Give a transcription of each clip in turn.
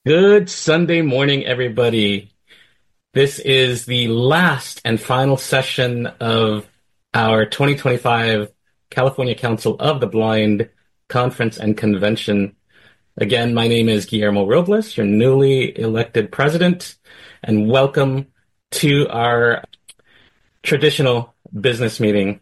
Good Sunday morning, everybody. This is the last and final session of our 2025 California Council of the Blind Conference and Convention. Again, my name is Guillermo Robles, your newly elected president, and welcome to our traditional business meeting.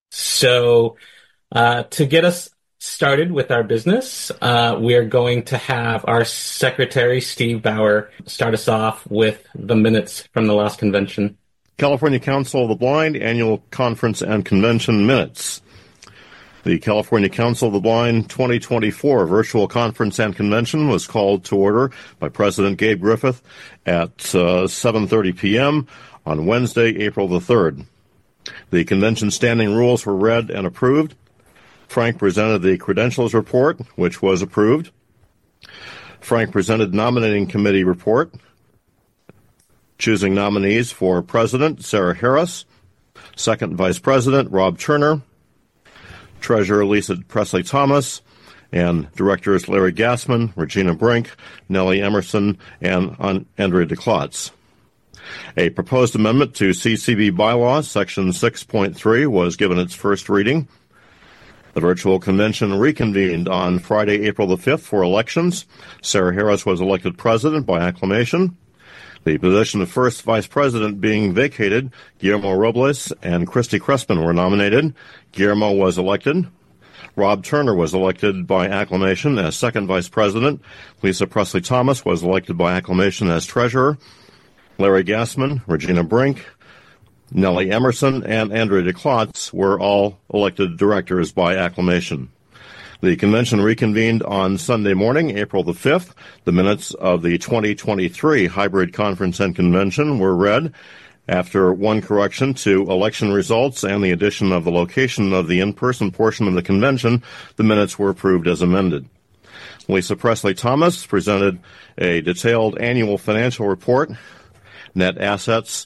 To get us started with our business, we are going to have our secretary, Steve Bauer, start us off with the minutes from the last convention. California Council of the Blind Annual Conference and Convention Minutes. The California Council of the Blind 2024 Virtual Conference and Convention was called to order by President Gabe Griffith at 7:30 p.m. on Wednesday, April the 3rd. The convention standing rules were read and approved. Frank presented the credentials report, which was approved. Frank presented nominating committee report, choosing nominees for president, Sarah Harris, second vice president, Rob Turner, treasurer, Lisa Presley Thomas, and directors Larry Gassman, Regina Brink, Nellie Emerson, and Andrea DeClotz. A proposed amendment to CCB bylaws, section 6.3, was given its first reading. The virtual convention reconvened on Friday, April the 5th for elections. Sarah Harris was elected president by acclamation. The position of first vice president being vacated, Guillermo Robles and Christy Crespin were nominated. Guillermo was elected. Rob Turner was elected by acclamation as second vice president. Lisa Presley Thomas was elected by acclamation as treasurer. Larry Gassman, Regina Brink, Nellie Emerson, and Andrea DeClotz were all elected directors by acclamation. The convention reconvened on Sunday morning, April the 5th. The minutes of the 2023 hybrid conference and convention were read. After one correction to election results and the addition of the location of the in-person portion of the convention, the minutes were approved as amended. Lisa Presley Thomas presented a detailed annual financial report. Net assets,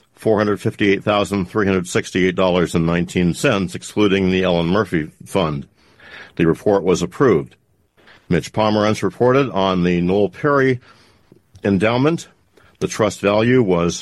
$458,368.19, excluding the Ellen Murphy Fund. The report was approved. Mitch Pomerantz reported on the Noel Perry endowment. The trust value was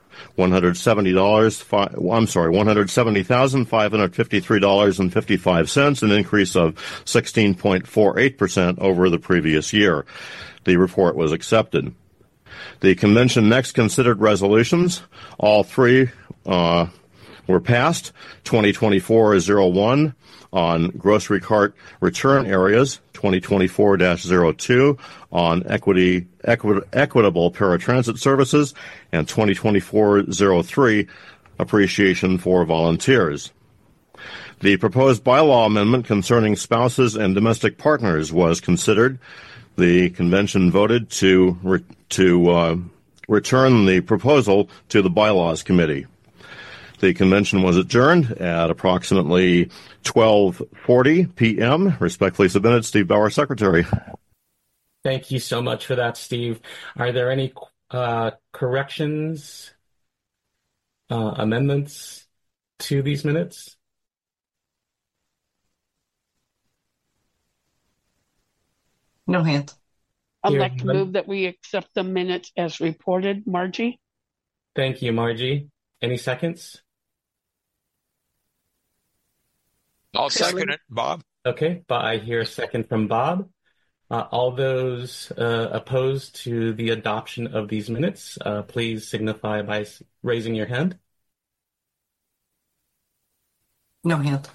$170,553.55, an increase of 16.48% over the previous year. The report was accepted. The convention next considered resolutions. All three were passed. 2024-01 on grocery cart return areas, 2024-02 on equitable paratransit services, and 2024-03 appreciation for volunteers. The proposed bylaw amendment concerning spouses and domestic partners was considered. The convention voted to return the proposal to the Bylaws Committee. The convention was adjourned at approximately 12:40 p.m. Respectfully submitted, Steve Bauer, Secretary. Thank you so much for that, Steve. Are there any corrections, amendments to these minutes? No hands. I'd like to move that we accept the minutes as reported. Margie? Thank you, Margie. Any seconds? I'll second it, Bob. Okay, but I hear a second from Bob. All those opposed to the adoption of these minutes, please signify by raising your hand. No hand.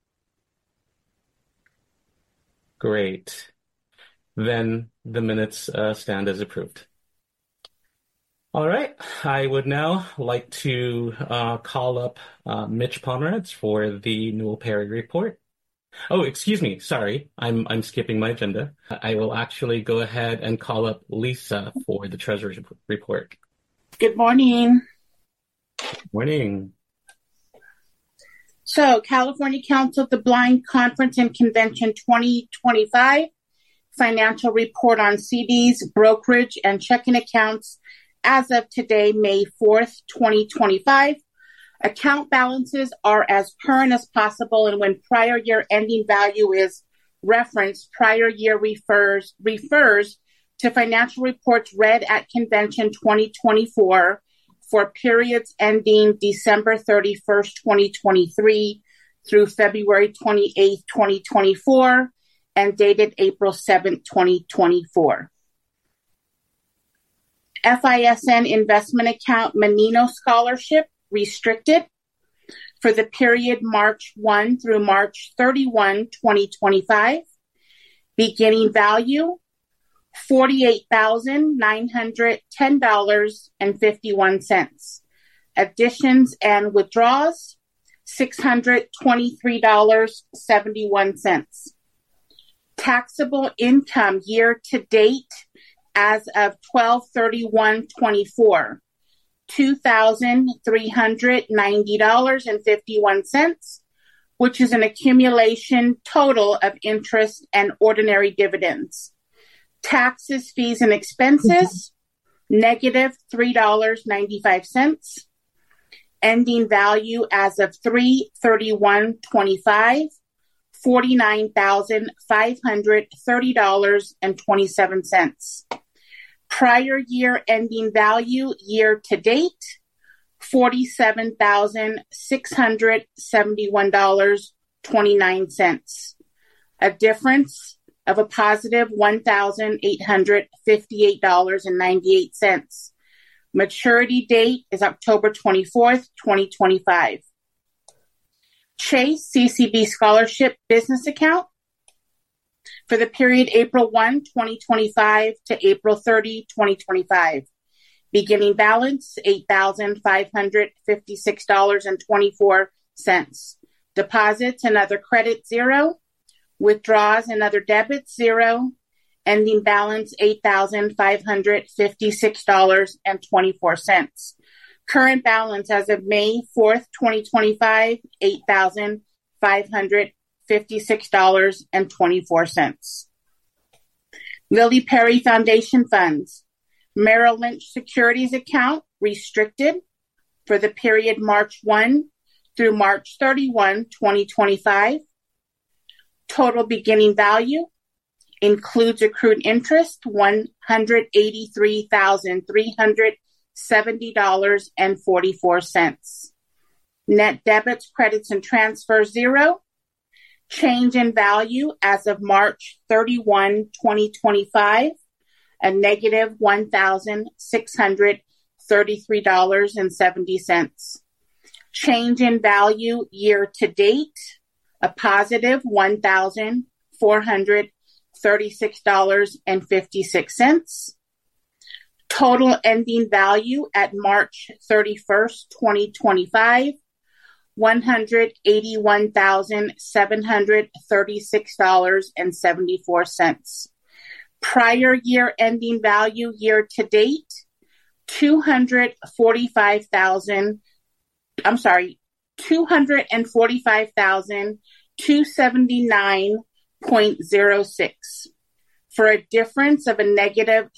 Great. Then the minutes stand as approved. All right. I would now like to call up Mitch Pomerantz for the Noel Perry report. Oh, excuse me. Sorry. I'm skipping my agenda. I will actually go ahead and call up Lisa for the treasurer's report. Good morning. Morning. So, California Council of the Blind Conference and Convention 2025, financial report on CDs, brokerage, and checking accounts as of today, May 4th, 2025. Account balances are as current as possible, and when prior year ending value is referenced, prior year refers to financial reports read at Convention 2024 for periods ending December 31st, 2023 through February 28th, 2024, and dated April 7th, 2024. FISN Investment Account Menino Scholarship Restricted for the period March 1 through March 31, 2025. Beginning value, $48,910.51. Additions and withdrawals, $623.71. Taxable income year to date as of 12/31/24, $2,390.51, which is an accumulation total of interest and ordinary dividends. Taxes, fees, and expenses, negative $3.95. Ending value as of 3/31/25, $49,530.27. Prior year ending value year to date, $47,671.29. A difference of a positive $1,858.98. Maturity date is October 24th, 2025. Chase CCB Scholarship Business Account for the period April 1, 2025 to April 30, 2025. Beginning balance, $8,556.24. Deposits and other credit, 0. Withdrawals and other debits, 0. Ending balance, $8,556.24. Current balance as of May 4th, 2025, $8,556.24. Lily Perry Foundation Funds. Merrill Lynch Securities Account Restricted for the period March 1 through March 31, 2025. Total beginning value includes accrued interest, $183,370.44. Net debits, credits, and transfers, 0. Change in value as of March 31, 2025, a negative $1,633.70. Change in value year to date, a positive $1,436.56. Total ending value at March 31st, 2025, $181,736.74. Prior year ending value year to date, $245,279.06 for a difference of a negative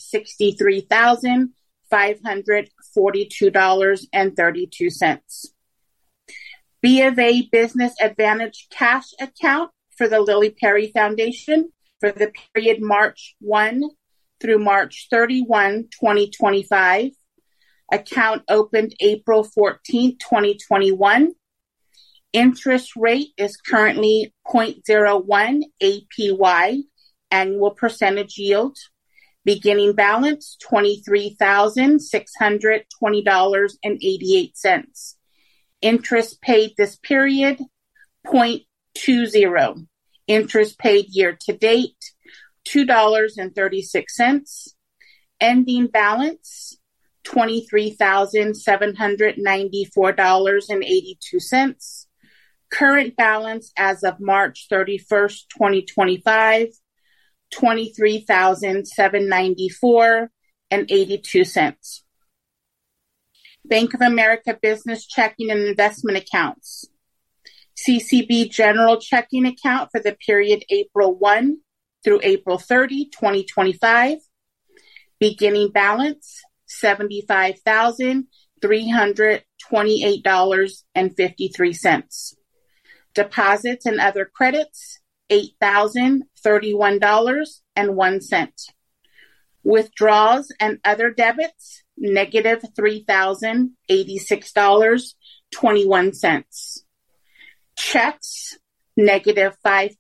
$63,542.32. B of A Business Advantage Cash Account for the Lily Perry Foundation for the period March 1 through March 31, 2025. Account opened April 14, 2021. Interest rate is currently 0.01 APY, annual percentage yield. Beginning balance, $23,620.88. Interest paid this period, 0.20. Interest paid year to date, $2.36. Ending balance, $23,794.82. Current balance as of March 31st, 2025, $23,794.82. Bank of America Business Checking and Investment Accounts. CCB General Checking Account for the period April 1 through April 30, 2025. Beginning balance, $75,328.53. Deposits and other credits, $8,031.01. Withdrawals and other debits, negative $3,086.21. Checks, negative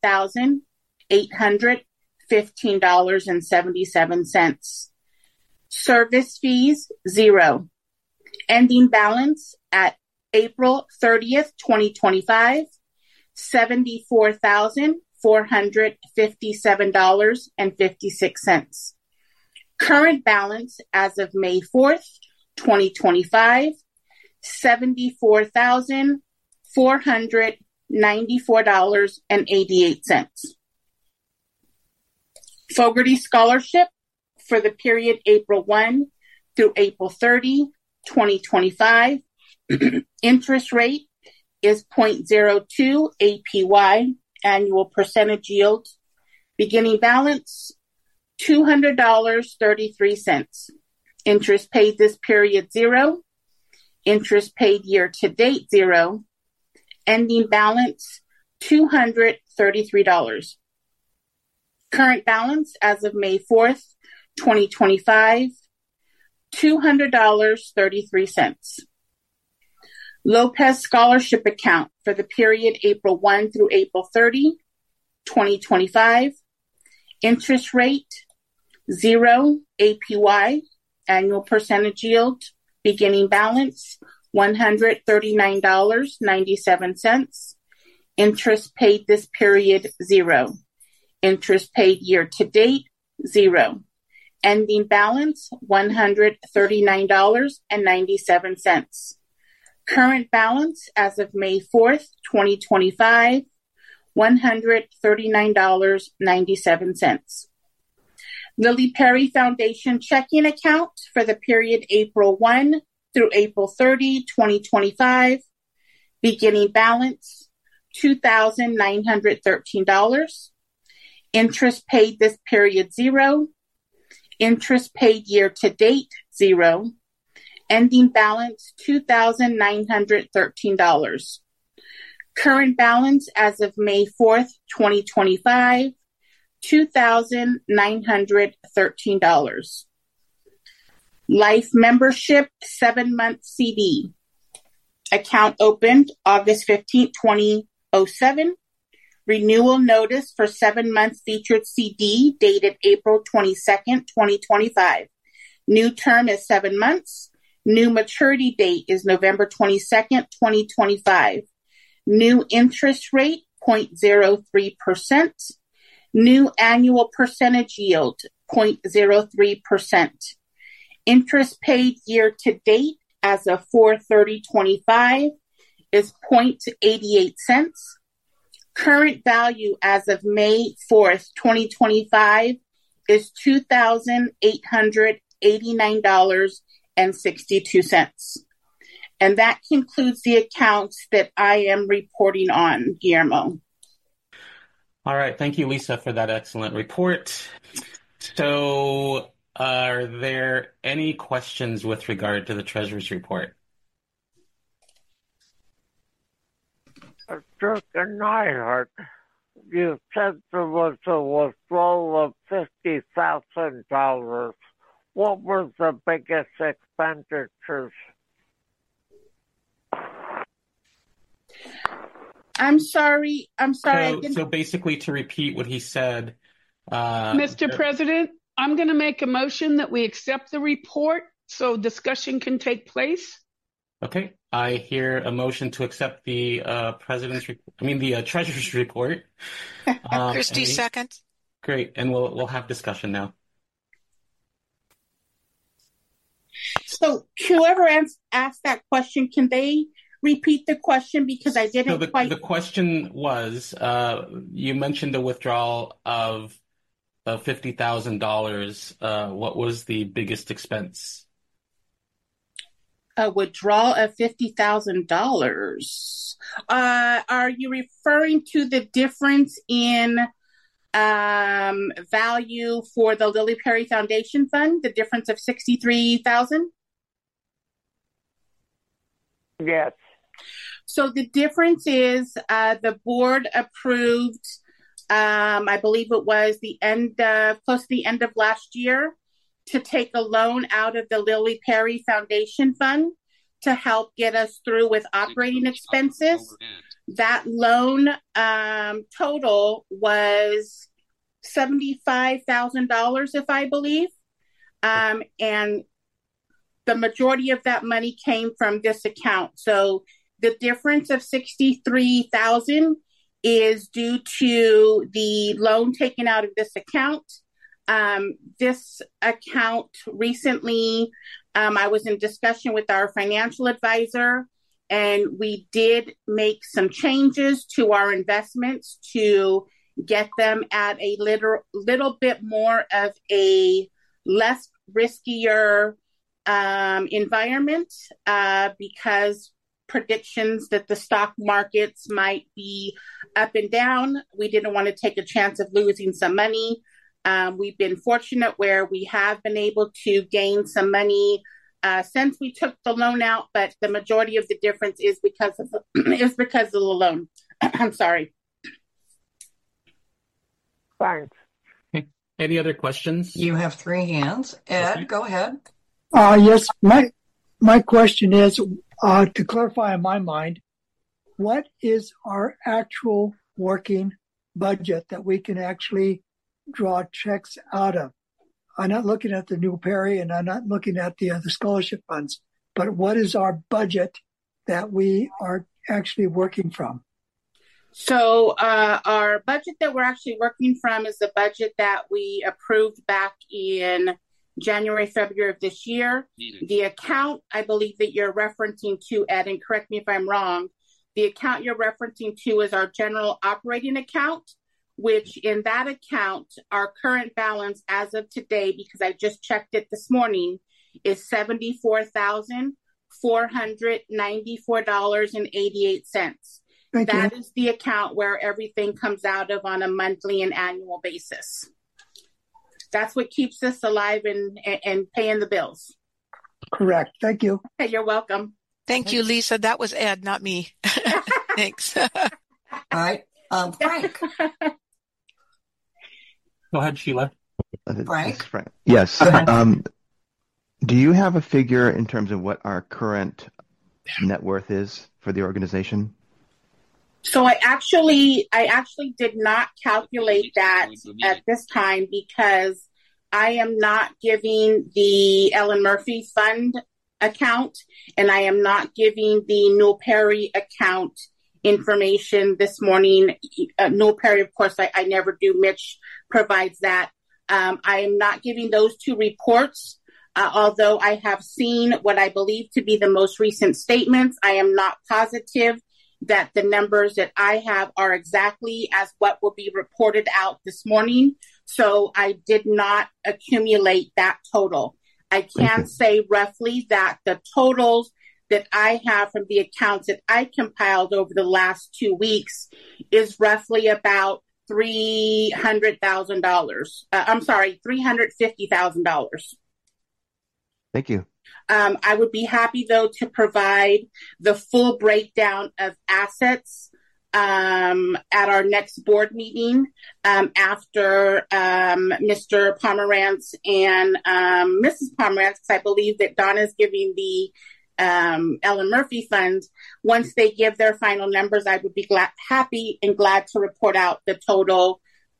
$5,815.77. Service fees, $0. Ending balance at April 30th, 2025, $74,457.56. Current balance as of May 4th, 2025, $74,494.88. Fogarty Scholarship for the period April 1 through April 30, 2025. Interest rate is 0.02 APY, annual percentage yield. Beginning balance, $200.33. Interest paid this period, $0. Interest paid year to date, $0. Ending balance, $233. Current balance as of May 4th, 2025, $200.33. Lopez Scholarship Account for the period April 1 through April 30, 2025. Interest rate, 0 APY, annual percentage yield. Beginning balance, $139.97. Interest paid this period, 0. Interest paid year to date, 0. Ending balance, $139.97. Current balance as of May 4th, 2025, $139.97. Lily Perry Foundation checking account for the period April 1 through April 30, 2025. Beginning balance, $2,913. Interest paid this period, 0. Interest paid year to date, 0. Ending balance, $2,913. Current balance as of May 4th, 2025, $2,913. Life membership 7-month CD. Account opened August 15th, 2007. Renewal notice for 7-month featured CD dated April 22nd, 2025. New term is 7 months. New maturity date is November 22nd, 2025. New interest rate, 0.03%. New annual percentage yield, 0.03%. Interest paid year to date as of 4/30/25 is 0.88 cents. Current value as of May 4th, 2025 is $2,889.62. And that concludes the accounts that I am reporting on, Guillermo. All right. Thank you, Lisa, for that excellent report. So, are there any questions with regard to the Treasurer's report? Dirk and Nyhart, you said there was a withdrawal of $50,000. What were the biggest expenditures? I'm sorry. So basically, to repeat what he said, Mr. President, I'm going to make a motion that we accept the report so discussion can take place. Okay, I hear a motion to accept the the Treasurer's report. Christie, second. Great, and we'll have discussion now. So whoever asked that question, can they repeat the question because I didn't quite. The question was, you mentioned a withdrawal of $50,000. What was the biggest expense? A withdrawal of $50,000. Are you referring to the difference in value for the Lily Perry Foundation Fund? The difference of $63,000? Yes. So the difference is the board approved, I believe it was close to the end of last year, to take a loan out of the Lily Perry Foundation Fund to help get us through with operating expenses. That loan total was $75,000, if I believe. And the majority of that money came from this account. So the difference of $63,000 is due to the loan taken out of this account. This account recently, I was in discussion with our financial advisor, and we did make some changes to our investments to get them at a little bit more of a less riskier environment because predictions that the stock markets might be up and down. We didn't want to take a chance of losing some money. We've been fortunate where we have been able to gain some money since we took the loan out, but the majority of the difference is because of the loan. I'm sorry. Thanks. Okay. Any other questions? You have 3 hands. Ed, Okay. go ahead. Yes, my question is, to clarify in my mind, what is our actual working budget that we can actually draw checks out of? I'm not looking at the New Perry and I'm not looking at the other scholarship funds, but what is our budget that we are actually working from? So our budget that we're actually working from is the budget that we approved back in January, February of this year. The account I believe that you're referencing to, Ed, and correct me if I'm wrong, the account you're referencing to is our general operating account, which in that account, our current balance as of today, because I just checked it this morning, is $74,494.88. That is the account where everything comes out of on a monthly and annual basis. That's what keeps us alive and paying the bills. Correct. Thank you. Hey, you're welcome. Thank you, Lisa. That was Ed, not me. Thanks. All right. Frank. Go ahead, Sheila. Frank? Yes. Go ahead. Do you have a figure in terms of what our current net worth is for the organization? So I actually did not calculate that at this time because I am not giving the Ellen Murphy Fund account and I am not giving the Newell Perry account information this morning. Newell Perry, of course, I never do. Mitch provides that. I am not giving those 2 reports, although I have seen what I believe to be the most recent statements. I am not positive that the numbers that I have are exactly as what will be reported out this morning. So I did not accumulate that total. I can say roughly that the totals that I have from the accounts that I compiled over the last 2 weeks is roughly about $300,000. I'm sorry, $350,000. Thank you. I would be happy, though, to provide the full breakdown of assets at our next board meeting after Mr. Pomerantz and Mrs. Pomerantz, because I believe that Donna's giving the Ellen Murphy Fund. Once they give their final numbers, I would be happy and glad to report out the total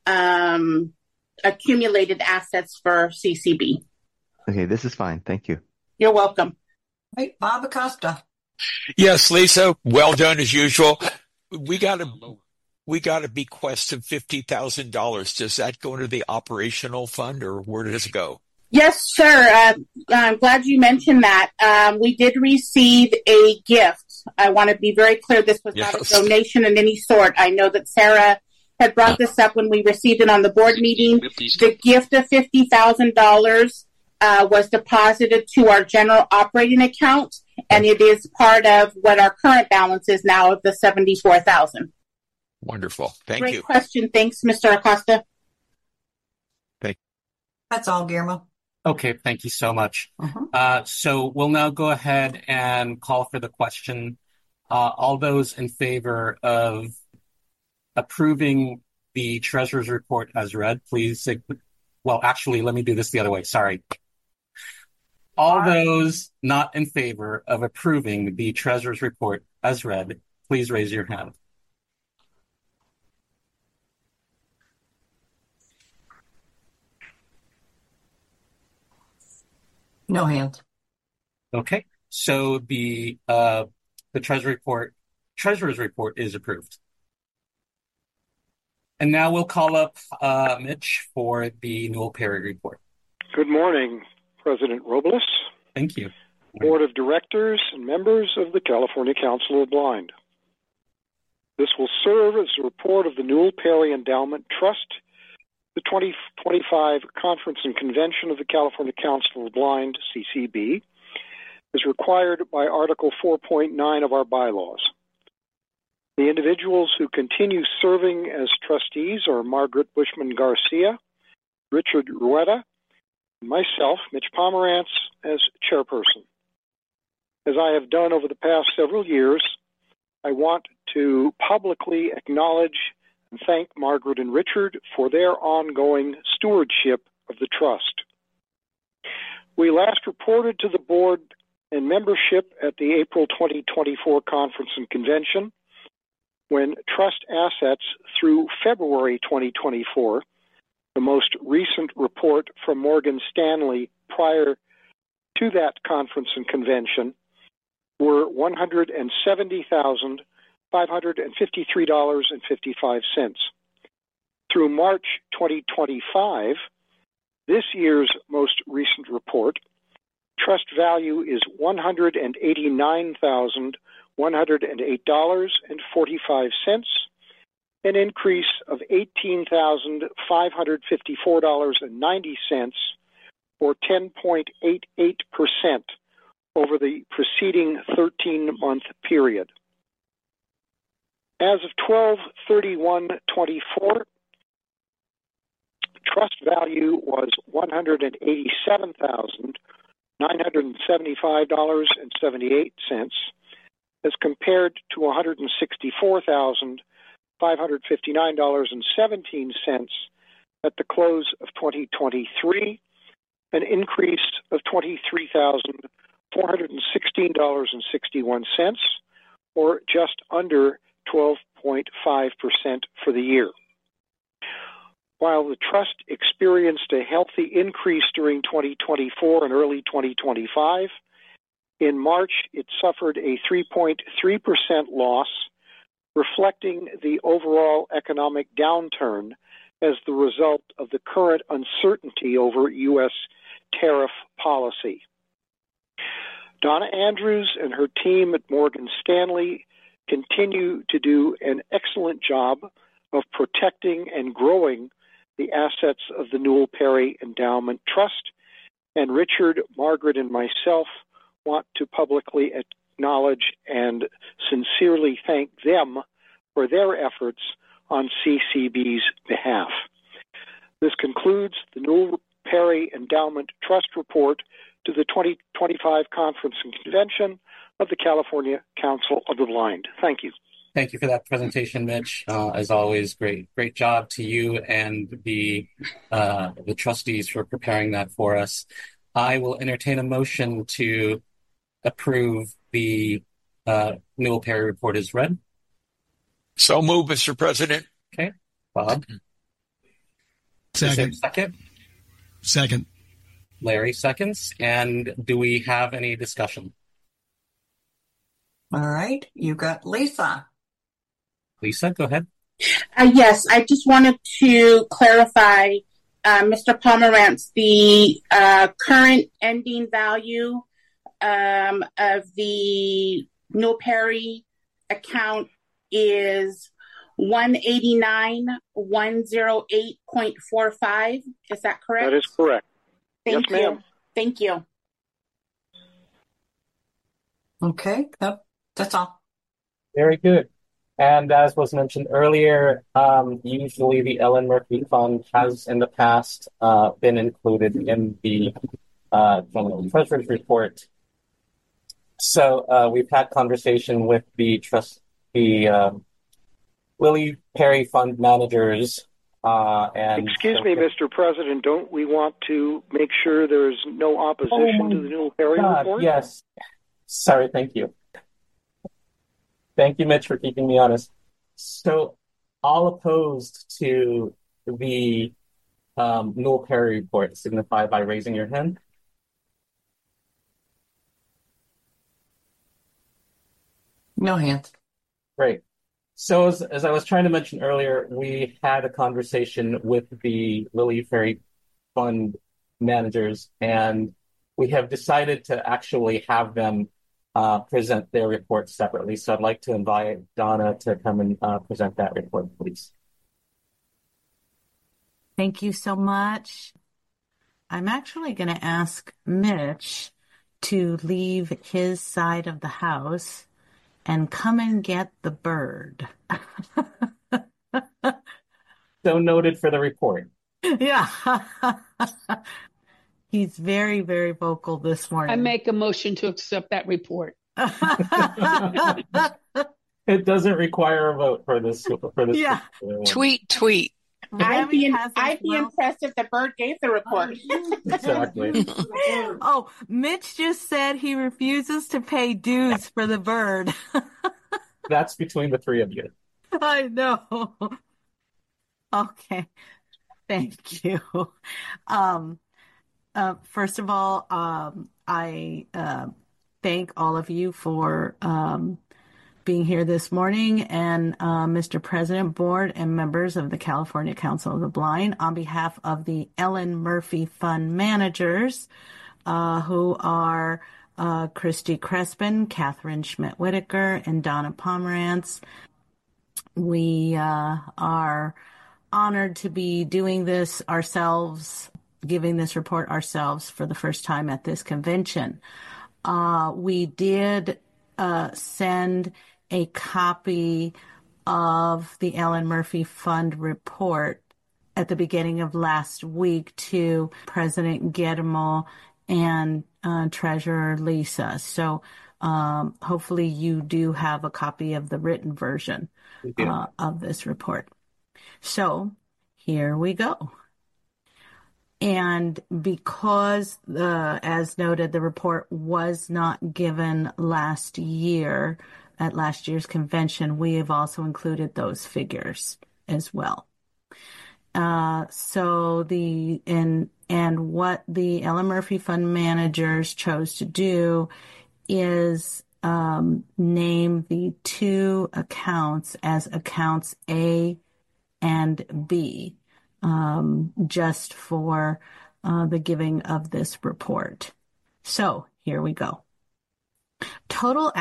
accumulated assets for CCB. Okay, this is fine. Thank you. You're welcome. Right, Bob Acosta. Yes, Lisa, well done as usual. We got a bequest of $50,000. Does that go into the operational fund or where does it go? Yes, sir. I'm glad you mentioned that. We did receive a gift. I want to be very clear. This was not a donation in any sort. I know that Sarah had brought this up when we received it on the board meeting. The gift of $50,000 was deposited to our general operating account, and it is part of what our current balance is now of the $74,000. Wonderful. Thank you. Great question. Thanks, Mr. Acosta. Thank you. That's all, Guillermo. Okay, thank you so much. So we'll now go ahead and call for the question. All those in favor of approving the treasurer's report as read, please. Well, actually, let me do this the other way. Sorry. All those not in favor of approving the treasurer's report as read, please raise your hand. No hands. Okay, so the treasurer's report is approved. And now we'll call up Mitch for the Newell Perry report. Good morning, President Robles. Thank you. Board of Directors and members of the California Council of the Blind. This will serve as a report of the Newell Perry Endowment Trust, the 2025 Conference and Convention of the California Council of the Blind, CCB, as required by Article 4.9 of our bylaws. The individuals who continue serving as trustees are Margaret Bushman Garcia, Richard Rueda, and myself, Mitch Pomerantz, as chairperson. As I have done over the past several years, I want to publicly acknowledge and thank Margaret and Richard for their ongoing stewardship of the trust. We last reported to the board and membership at the April 2024 Conference and Convention, when trust assets through February 2024, the most recent report from Morgan Stanley prior to that conference and convention, were $170,553.55. Through March 2025, this year's most recent report, trust value is $189,108.45, an increase of $18,554.90, or 10.88% over the preceding 13-month period. As of 12/31/24, trust value was $187,975.78, as compared to $164,559.17 at the close of 2023, an increase of $23,416.61, or just under 12.5% for the year. While the trust experienced a healthy increase during 2024 and early 2025, in March it suffered a 3.3% loss, reflecting the overall economic downturn as the result of the current uncertainty over U.S. tariff policy. Donna Andrews and her team at Morgan Stanley continue to do an excellent job of protecting and growing the assets of the Newell Perry Endowment Trust, and Richard, Margaret, and myself want to publicly acknowledge and sincerely thank them for their efforts on CCB's behalf. This concludes the Newell Perry Endowment Trust report to the 2025 Conference and Convention of the California Council of the Blind. Thank you. Thank you for that presentation, Mitch. As always, great job to you and the trustees for preparing that for us. I will entertain a motion to approve the Newell Perry report as read. So move, Mr. President. Okay, Bob. Second. Second. Larry seconds. And do we have any discussion? All right, you got Lisa. Lisa, go ahead. Yes, I just wanted to clarify, Mr. Pomerantz, the current ending value of the Newell Perry account is $189,108.45. Is that correct? That is correct. Thank yes, you. ma'am. Thank you. Okay, that's all. Very good. And as was mentioned earlier, usually the Ellen Murphy Fund has in the past been included in the General Treasurer's report. So we've had conversation with the Willie Perry Fund managers And Excuse so- me, Mr. President, don't we want to make sure there's no opposition to the Newell Perry report? Yes. Sorry, thank you. Thank you, Mitch, for keeping me honest. So, all opposed to the Newell Perry report signify by raising your hand. No hands. Great. So as I was trying to mention earlier, we had a conversation with the Lilly Ferry Fund managers, and we have decided to actually have them present their report separately. So I'd like to invite Donna to come and present that report, please. Thank you so much. I'm actually going to ask Mitch to leave his side of the house and come and get the bird. So noted for the report. Yeah. He's very, very vocal this morning. I make a motion to accept that report. It doesn't require a vote for this. Yeah. Tweet. I'd be impressed if the bird gave the report. Exactly. Oh, Mitch just said he refuses to pay dues for the bird. That's between the three of you. I know. Okay. Thank you. First of all, I thank all of you for being here this morning, and Mr. President, board, and members of the California Council of the Blind, on behalf of the Ellen Murphy Fund managers, who are Christy Crespin, Catherine Schmidt-Whitaker, and Donna Pomerantz. We are honored to be doing this ourselves, giving this report ourselves for the first time at this convention. We did send a copy of the Ellen Murphy Fund report at the beginning of last week to President Guillermo and Treasurer Lisa. So hopefully you do have a copy of the written version of this report. So here we go. And because, as noted, the report was not given last year at last year's convention, we have also included those figures as well. So what the Ellen Murphy Fund managers chose to do is name the two accounts as accounts A and B, just for the giving of this report. So here we go. Total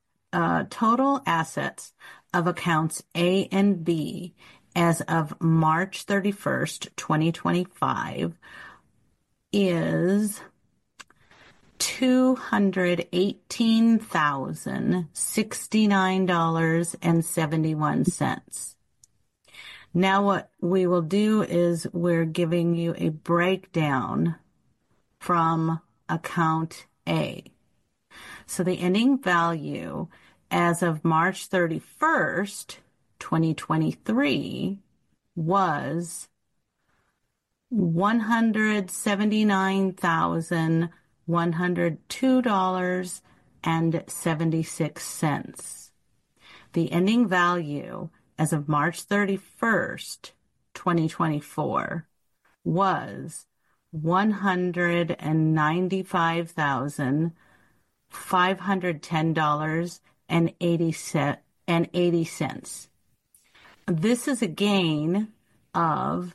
assets of accounts A and B as of March 31st, 2025 is $218,069.71. Now what we will do is we're giving you a breakdown from account A. So the ending value as of March 31st, 2023 was $179,102.76. The ending value as of March 31st, 2024 was $195,510.80. This is a gain of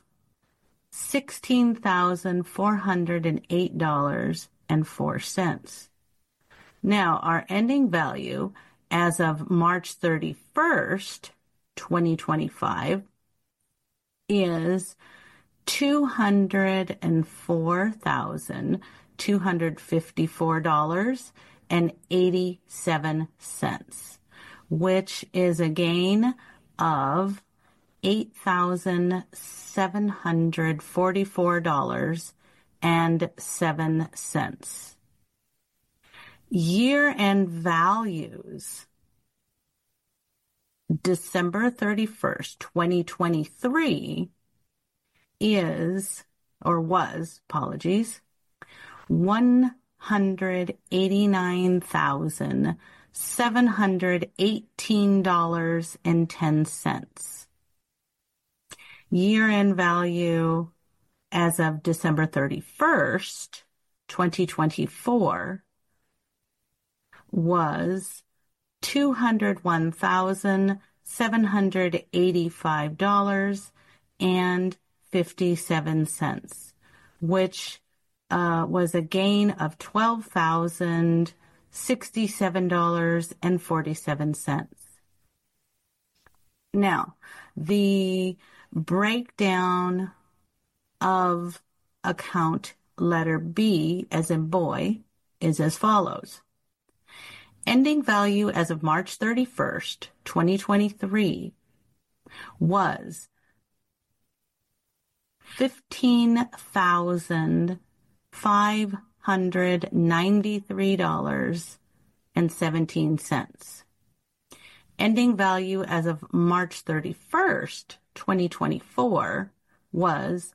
$16,408.04. Now, our ending value as of March 31st, 2025 is $204,254.87, which is a gain of $8,744.07. Year-end values, December 31st, 2023, is, or was, apologies, $189,718.10. Year-end value as of December 31st, 2024 was $201,785.57, which was a gain of $12,067.47. Now, the breakdown of account letter B, as in boy, is as follows. Ending value as of March 31st, 2023 was $15,593.17. Ending value as of March 31st, 2024 was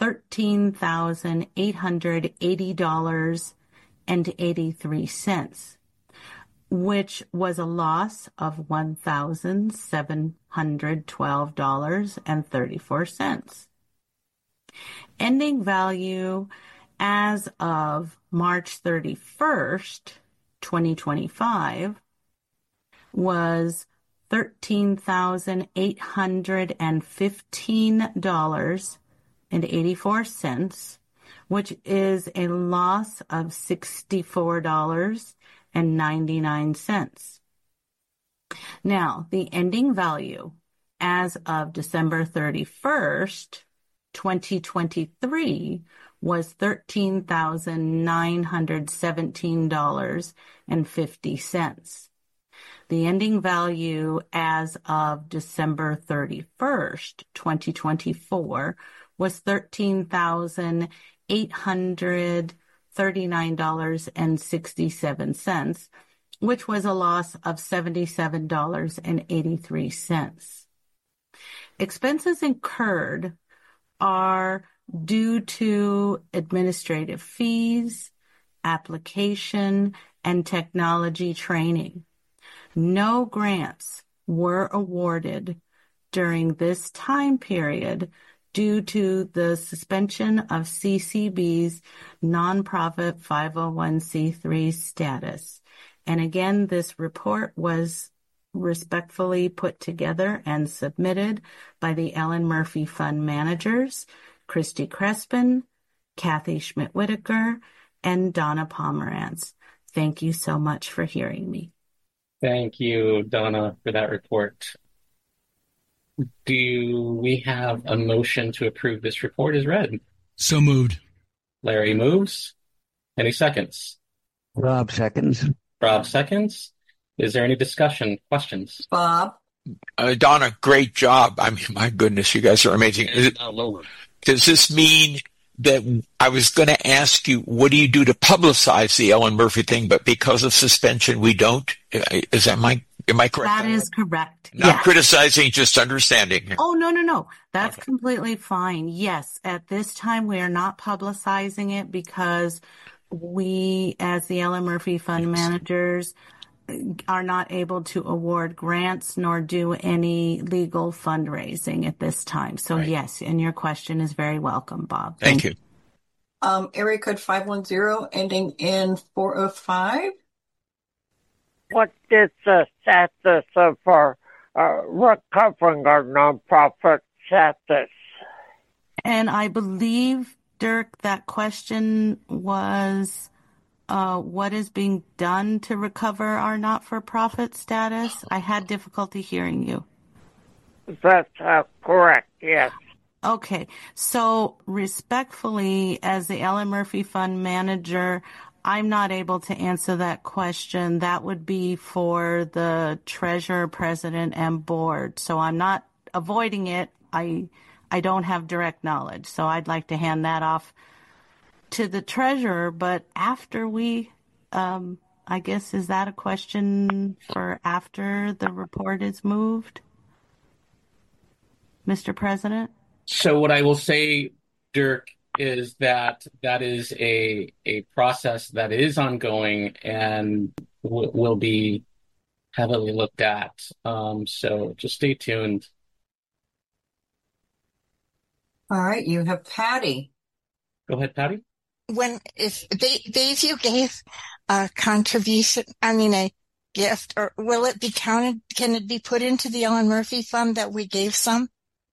$13,880.83, which was a loss of $1,712.34. Ending value as of March 31st, 2025 was $13,815.84, which is a loss of $64.99. Now, the ending value as of December 31st, 2023 was $13,917.50. The ending value as of December 31st, 2024 was $13,839.67, which was a loss of $77.83. Expenses incurred are due to administrative fees, application, and technology training. No grants were awarded during this time period due to the suspension of CCB's nonprofit 501c3 status. And again, this report was respectfully put together and submitted by the Ellen Murphy Fund managers, Christy Crespin, Kathy Schmidt-Whitaker, and Donna Pomerantz. Thank you so much for hearing me. Thank you, Donna, for that report. Do we have a motion to approve this report as read? So moved. Larry moves. Any seconds? Rob seconds. Rob seconds. Is there any discussion, questions? Bob? Donna, great job. I mean, my goodness, you guys are amazing. Does this mean that I was going to ask you, what do you do to publicize the Ellen Murphy thing, but because of suspension, we don't? Is that am I correct? That is correct. Not criticizing, just understanding. Oh, no. That's completely fine. Yes, at this time, we are not publicizing it because we, as the Ellen Murphy Fund managers, are not able to award grants nor do any legal fundraising at this time. So yes, and your question is very welcome, Bob. Thank you. Area code 510 ending in 405. What is the status of recovering our nonprofit status? And I believe, Dirk, that question was what is being done to recover our not-for-profit status? I had difficulty hearing you. That's correct, yes. Okay, so respectfully, as the Ellen Murphy Fund manager, I'm not able to answer that question. That would be for the treasurer, president, and board. So I'm not avoiding it. I don't have direct knowledge. So I'd like to hand that off to the treasurer. But after we, I guess, is that a question for after the report is moved? Mr. President? So what I will say Dirk, is that is a process that is ongoing and will be heavily looked at. So just stay tuned. All right, you have Patty. Go ahead, Patty. If Bayview gave a contribution, a gift, or will it be counted? Can it be put into the Ellen Murphy Fund that we gave some?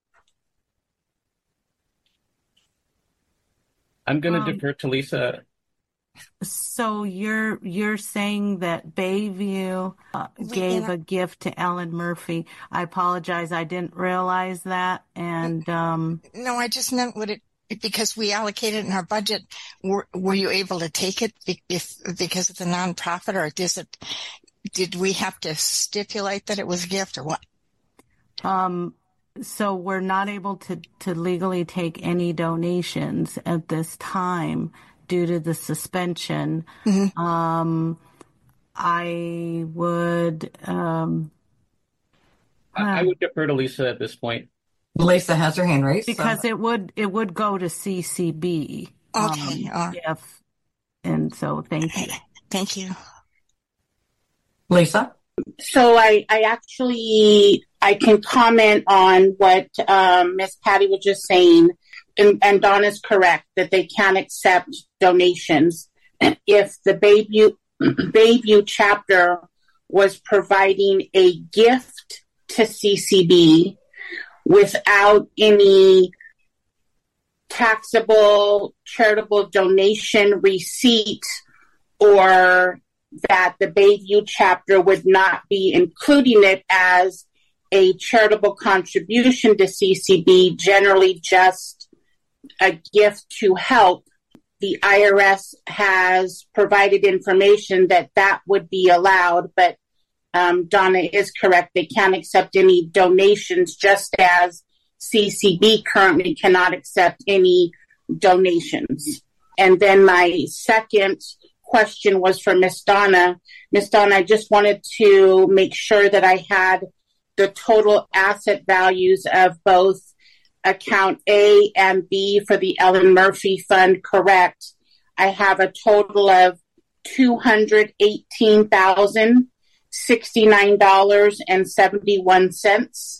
I'm going to defer to Lisa. So you're saying that Bayview gave a gift to Ellen Murphy. I apologize, I didn't realize that. And no, I just meant because we allocated in our budget. Were you able to take it because it's a nonprofit, or did we have to stipulate that it was a gift, or what? So we're not able to legally take any donations at this time due to the suspension. Mm-hmm. I would defer to Lisa at this point. Lisa has her hand raised. Because it would go to CCB. Okay. And so thank you. Thank you. Lisa? So I can comment on what Miss Patty was just saying, and Donna's correct that they can accept donations. If the Bayview chapter was providing a gift to CCB without any taxable charitable donation receipt, or that the Bayview chapter would not be including it as a charitable contribution to CCB, generally just a gift to help, the IRS has provided information that would be allowed, but Donna is correct. They can't accept any donations, just as CCB currently cannot accept any donations. And then my second question was for Miss Donna. Miss Donna, I just wanted to make sure that I had the total asset values of both account A and B for the Ellen Murphy Fund correct. I have a total of $218,069.71.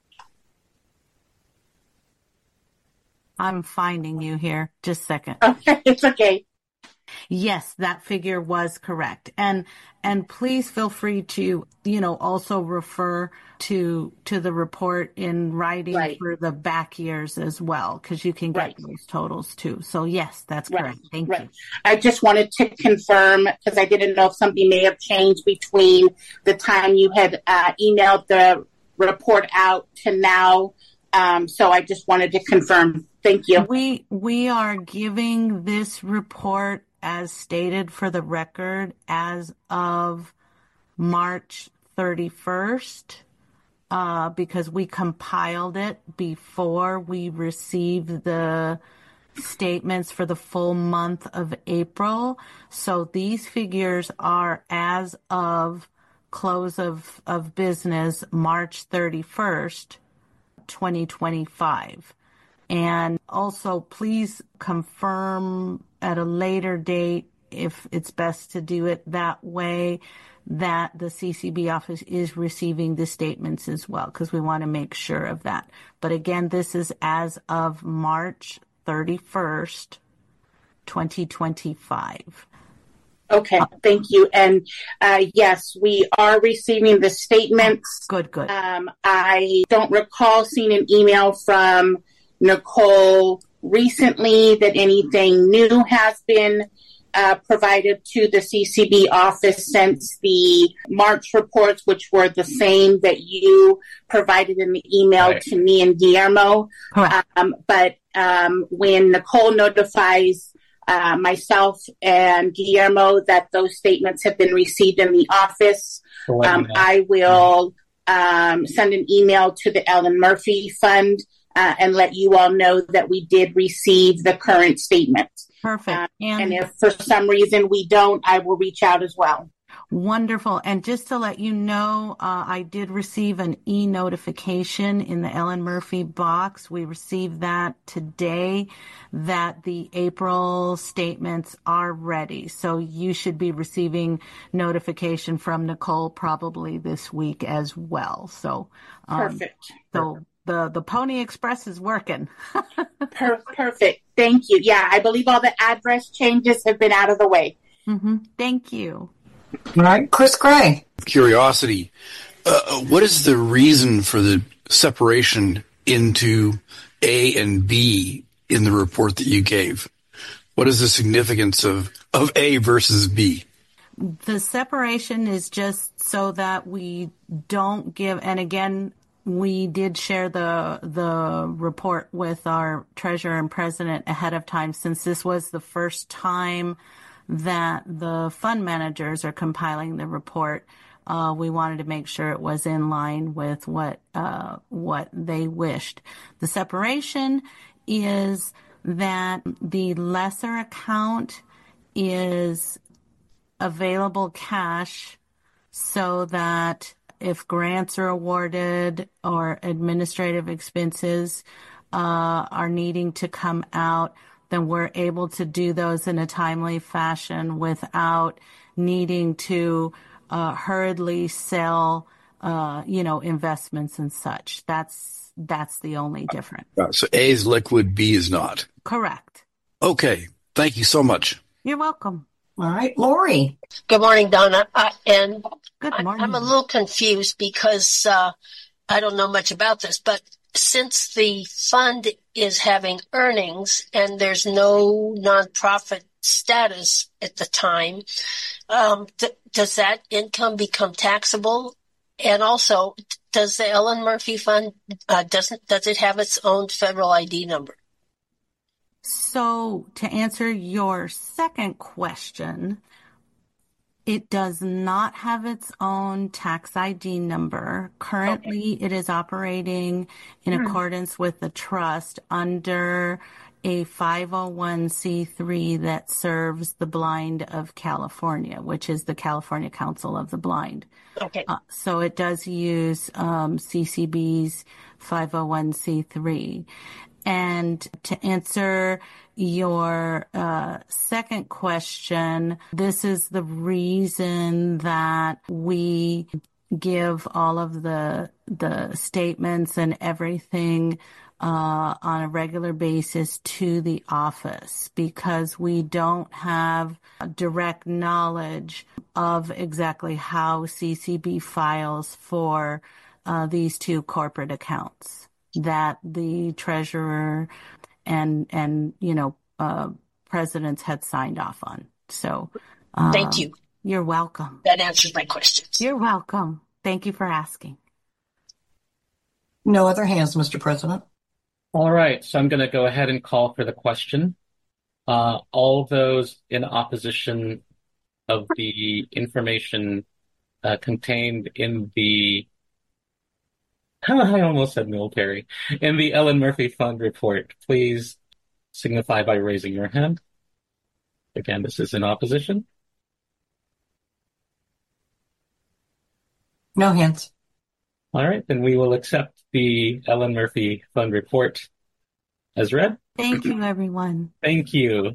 I'm finding you here. Just a second. Okay, it's okay. Yes, that figure was correct. And please feel free to, also refer to the report in writing for the back years as well, because you can get those totals too. So yes, that's correct. Thank you. I just wanted to confirm, because I didn't know if something may have changed between the time you had emailed the report out to now. So I just wanted to confirm. Thank you. We are giving this report as stated for the record as of March 31st, because we compiled it before we received the statements for the full month of April. So these figures are as of close of business March 31st, 2025. And also, please confirm at a later date, if it's best to do it that way, that the CCB office is receiving the statements as well, because we want to make sure of that. But again, this is as of March 31st, 2025. Okay, thank you. And yes, we are receiving the statements. Good. I don't recall seeing an email from Nicole recently that anything new has been provided to the CCB office since the March reports, which were the same that you provided in the email to me and Guillermo. But when Nicole notifies myself and Guillermo that those statements have been received in the office, I will send an email to the Ellen Murphy Fund and let you all know that we did receive the current statements. Perfect. And if for some reason we don't, I will reach out as well. Wonderful. And just to let you know, I did receive an e-notification in the Ellen Murphy box. We received that today that the April statements are ready. So you should be receiving notification from Nicole probably this week as well. So perfect. So the Pony Express is working. Perfect. Thank you. Yeah, I believe all the address changes have been out of the way. Mm-hmm. Thank you. All right, Chris Gray. Curiosity. What is the reason for the separation into A and B in the report that you gave? What is the significance of A versus B? The separation is just so that we don't give, and again, we did share the report with our treasurer and president ahead of time, since this was the first time that the fund managers are compiling the report. We wanted to make sure it was in line with what they wished. The separation is that the lesser account is available cash so that if grants are awarded or administrative expenses are needing to come out, then we're able to do those in a timely fashion without needing to hurriedly sell, investments and such. That's the only difference. So A is liquid, B is not. Correct. Okay. Thank you so much. You're welcome. All right, Lori. Good morning, Donna. Good morning. I'm a little confused because I don't know much about this, but since the fund is having earnings and there's no nonprofit status at the time, does that income become taxable? And also, does the Ellen Murphy Fund, does it have its own federal ID number? So to answer your second question, it does not have its own tax ID number. Currently, It is operating in accordance with the trust under a 501c3 that serves the blind of California, which is the California Council of the Blind. Okay. So it does use CCB's 501c3. And to answer your second question, this is the reason that we give all of the statements and everything on a regular basis to the office, because we don't have direct knowledge of exactly how CCB files for these two corporate accounts that the treasurer and presidents had signed off on. So thank you. You're welcome. That answers my questions. You're welcome. Thank you for asking. No other hands, Mr. President. All right, so I'm going to go ahead and call for the question. All those in opposition of the information contained in the I almost said military. In the Ellen Murphy Fund report, please signify by raising your hand. Again, this is in opposition. No hands. All right, then we will accept the Ellen Murphy Fund report as read. Thank you, everyone. Thank you.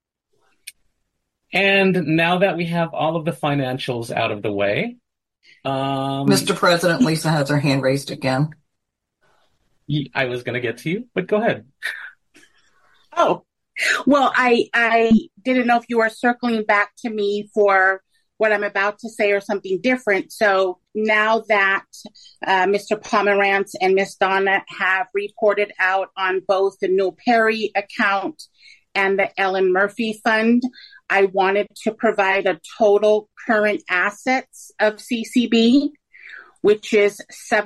And now that we have all of the financials out of the way, Mr. President, Lisa has her hand raised again. I was going to get to you, but go ahead. Oh, well, I didn't know if you were circling back to me for what I'm about to say or something different. So now that Mr. Pomerantz and Miss Donna have reported out on both the Newell Perry account and the Ellen Murphy Fund, I wanted to provide a total current assets of CCB, which is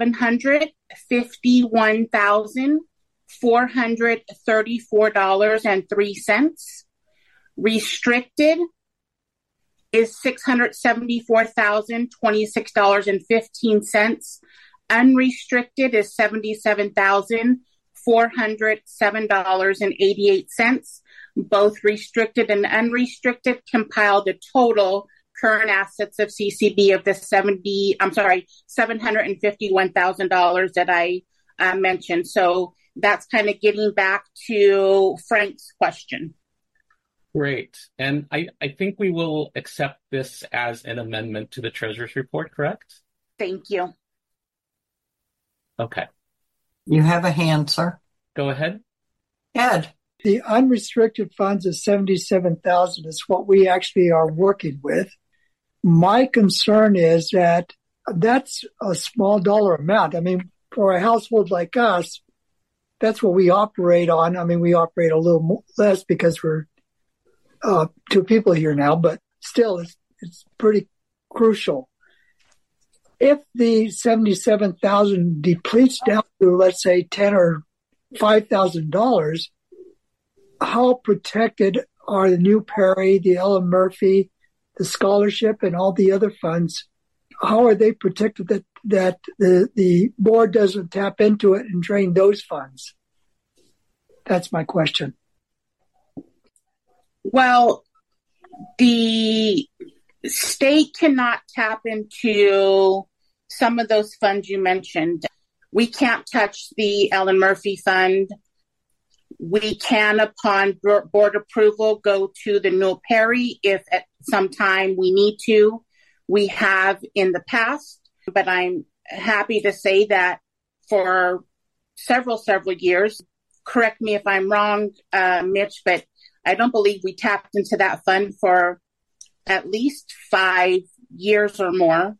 $751,434.03. Restricted is $674,026.15. Unrestricted is $77,407.88. Both restricted and unrestricted compiled a total current assets of CCB of the $751,000 that I mentioned. So that's kind of getting back to Frank's question. Great. And I think we will accept this as an amendment to the treasurer's report, correct? Thank you. Okay. You have a hand, sir. Go ahead. Ed. The unrestricted funds of $77,000 is what we actually are working with. My concern is that that's a small dollar amount. I mean, for a household like us, that's what we operate on. I mean, we operate a little less because we're two people here now, but still, it's pretty crucial. If the 77,000 depletes down to, let's say, $10,000 or $5,000, how protected are the New Perry, the Ellen Murphy, the scholarship, and all the other funds? How are they protected that the board doesn't tap into it and drain those funds? That's my question. Well, the state cannot tap into some of those funds you mentioned. We can't touch the Ellen Murphy Fund. We can, upon board approval, go to the Newell Perry if at some time we need to. We have in the past, but I'm happy to say that for several years, correct me if I'm wrong, Mitch, but I don't believe we tapped into that fund for at least 5 years or more.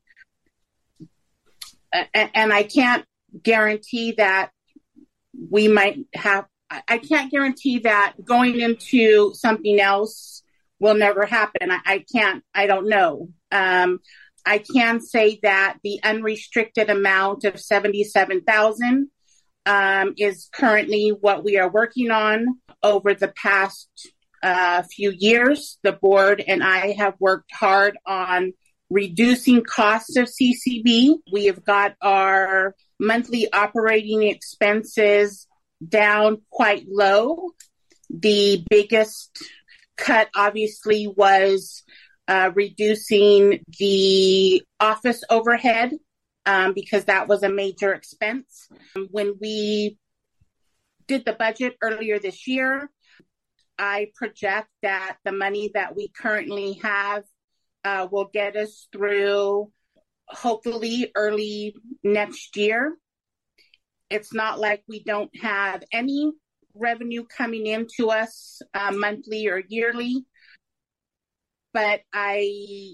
And I can't guarantee that we might have, I can't guarantee that going into something else will never happen. I don't know. I can say that the unrestricted amount of $77,000 is currently what we are working on. Over the past few years, the board and I have worked hard on reducing costs of CCB. We have got our monthly operating expenses down quite low. The biggest cut obviously was reducing the office overhead because that was a major expense. When we did the budget earlier this year, I project that the money that we currently have will get us through hopefully early next year. It's not like we don't have any revenue coming into us monthly or yearly, but I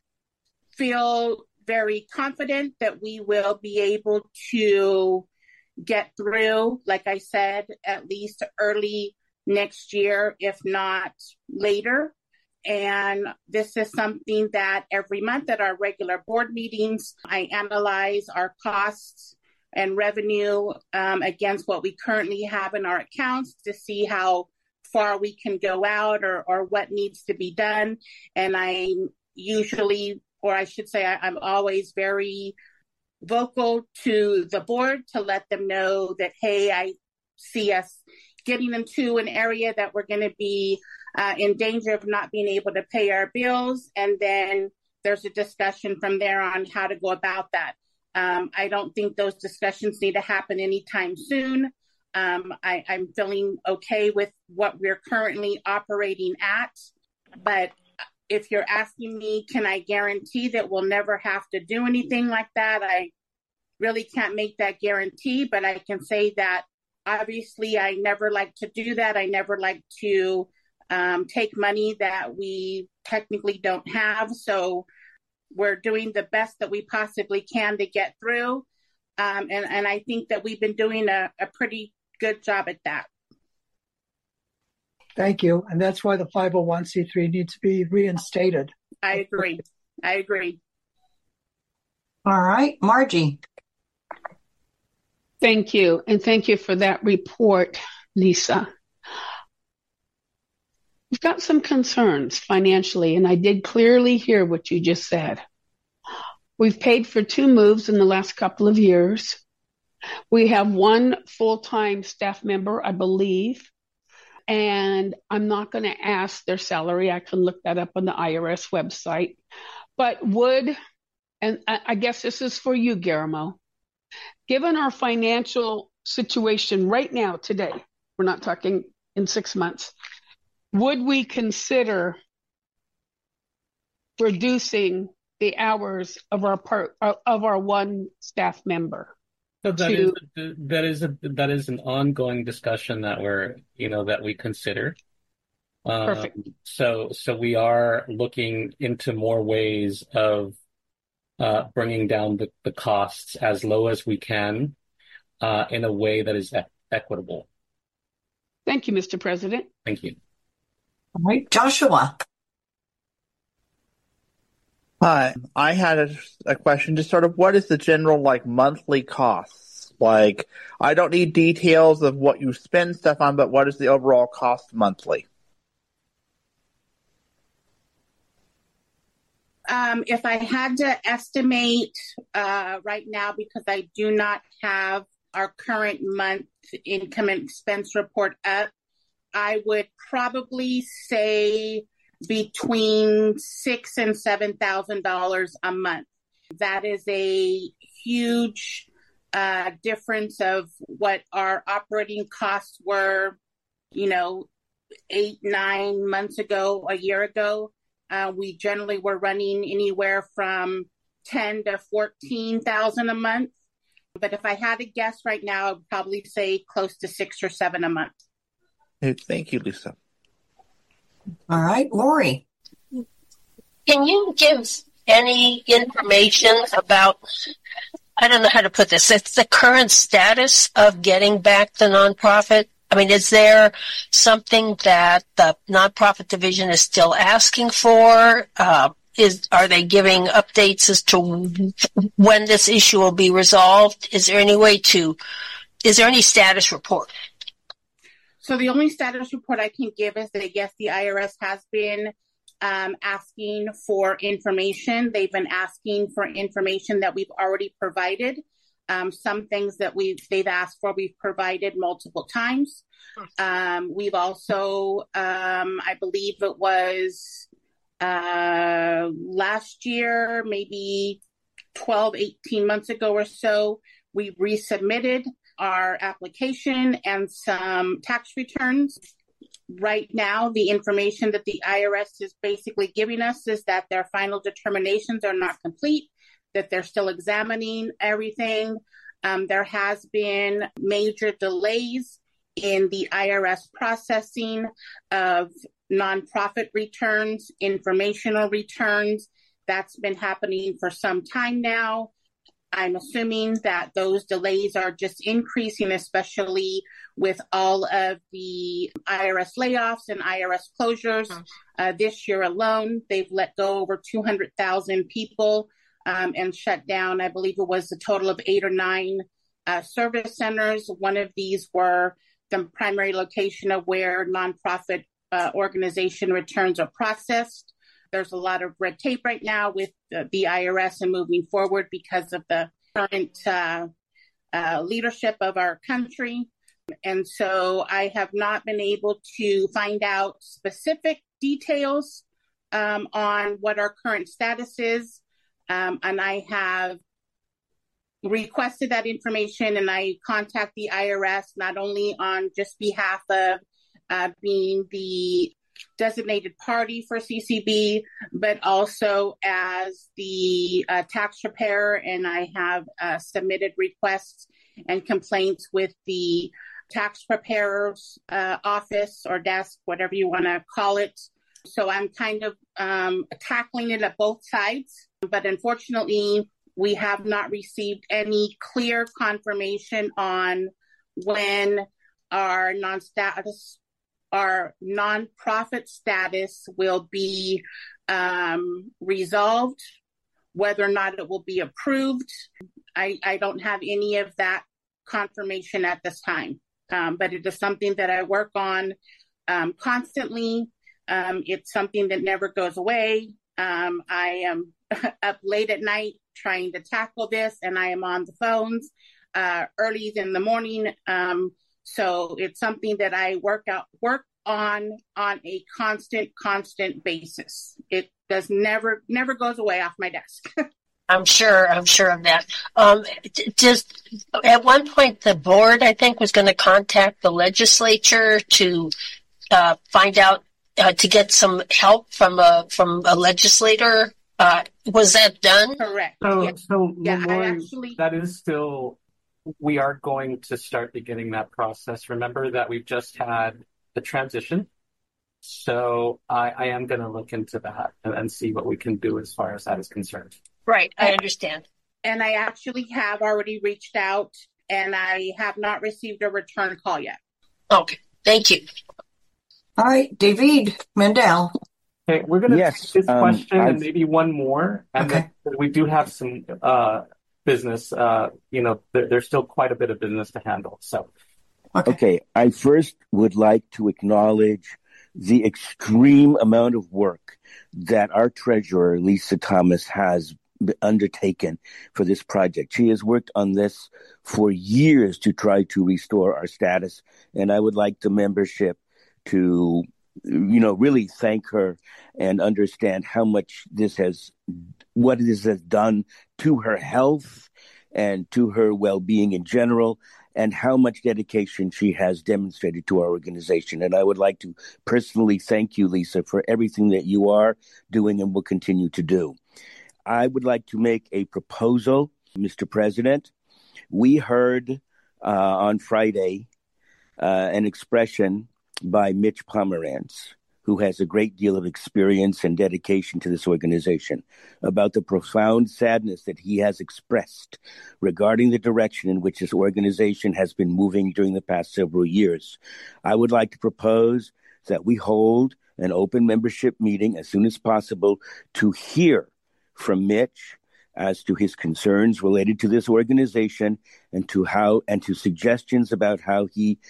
feel very confident that we will be able to get through, like I said, at least early next year, if not later. And this is something that every month at our regular board meetings, I analyze our costs and revenue against what we currently have in our accounts to see how far we can go out or what needs to be done. And I usually, or I should say, I'm always very vocal to the board to let them know that, hey, I see us getting into an area that we're going to be in danger of not being able to pay our bills. And then there's a discussion from there on how to go about that. I don't think those discussions need to happen anytime soon. I'm feeling okay with what we're currently operating at. But if you're asking me, can I guarantee that we'll never have to do anything like that? I really can't make that guarantee, but I can say that obviously I never like to do that. I never like to take money that we technically don't have. So we're doing the best that we possibly can to get through. And I think that we've been doing a pretty good job at that. Thank you. And that's why the 501c3 needs to be reinstated. I agree. All right, Margie. Thank you. And thank you for that report, Lisa. We've got some concerns financially, and I did clearly hear what you just said. We've paid for 2 moves in the last couple of years. We have 1 full-time staff member, I believe. and I'm not going to ask their salary. I can look that up on the IRS website. But and I guess this is for you, Guillermo, given our financial situation right now, today, we're not talking in 6 months, would we consider reducing the hours of our one staff member? So that is an ongoing discussion that that we consider. Perfect. So we are looking into more ways of bringing down the costs as low as we can in a way that is equitable. Thank you, Mr. President. Thank you. All right, Joshua. Hi, I had a question. Just sort of, what is the general monthly costs? I don't need details of what you spend stuff on, but what is the overall cost monthly? If I had to estimate right now, because I do not have our current month income and expense report up, I would probably say between $6,000 and $7,000 a month. That is a huge difference of what our operating costs were, 8, 9 months ago, a year ago. We generally were running anywhere from $10,000 to $14,000 a month. But if I had to guess right now, I'd probably say close to 6 or 7 a month. Thank you, Lisa. All right, Lori. Can you give any information about, I don't know how to put this, it's the current status of getting back the nonprofit? I mean, is there something that the nonprofit division is still asking for? Are they giving updates as to when this issue will be resolved? Is there any status report? So the only status report I can give is that, yes, the IRS has been asking for information. They've been asking for information that we've already provided. Some things that they've asked for, we've provided multiple times. We've also, I believe it was last year, maybe 12, 18 months ago or so, we resubmitted our application and some tax returns. Right now, the information that the IRS is basically giving us is that their final determinations are not complete, that they're still examining everything. There has been major delays in the IRS processing of nonprofit returns, informational returns. That's been happening for some time now. I'm assuming that those delays are just increasing, especially with all of the IRS layoffs and IRS closures. This year alone, they've let go over 200,000 people and shut down, I believe it was a total of 8 or 9 service centers. One of these were the primary location of where nonprofit organization returns are processed. There's a lot of red tape right now with the IRS and moving forward because of the current leadership of our country. And so I have not been able to find out specific details on what our current status is. And I have requested that information, and I contact the IRS not only on just behalf of being the designated party for CCB, but also as the tax preparer, and I have submitted requests and complaints with the tax preparer's office or desk, whatever you want to call it. So I'm kind of tackling it at both sides, but unfortunately, we have not received any clear confirmation on when our nonprofit status will be resolved, whether or not it will be approved. I don't have any of that confirmation at this time, but it is something that I work on constantly. It's something that never goes away. I am up late at night trying to tackle this, and I am on the phones early in the morning. So it's something that I work on a constant basis. It does never goes away off my desk. I'm sure of that. Just at one point, the board, I think, was going to contact the legislature to find out to get some help from a legislator. Was that done? Correct. So Yeah, Lauren, that is still. We are going to start beginning that process. Remember that we've just had the transition. So I am going to look into that and see what we can do as far as that is concerned. Right, I understand. And I actually have already reached out, and I have not received a return call yet. Okay, thank you. All right, David Mendel. Okay, we're going to take this question and maybe one more, and then we do have some business. There's still quite a bit of business to handle. So, okay, I first would like to acknowledge the extreme amount of work that our treasurer, Lisa Thomas, has undertaken for this project. She has worked on this for years to try to restore our status, and I would like the membership to, really thank her and understand how much what this has done to her health and to her well-being in general, and how much dedication she has demonstrated to our organization. And I would like to personally thank you, Lisa, for everything that you are doing and will continue to do. I would like to make a proposal, Mr. President. We heard on Friday an expression by Mitch Pomerantz, who has a great deal of experience and dedication to this organization, about the profound sadness that he has expressed regarding the direction in which this organization has been moving during the past several years. I would like to propose that we hold an open membership meeting as soon as possible to hear from Mitch as to his concerns related to this organization and to suggestions about how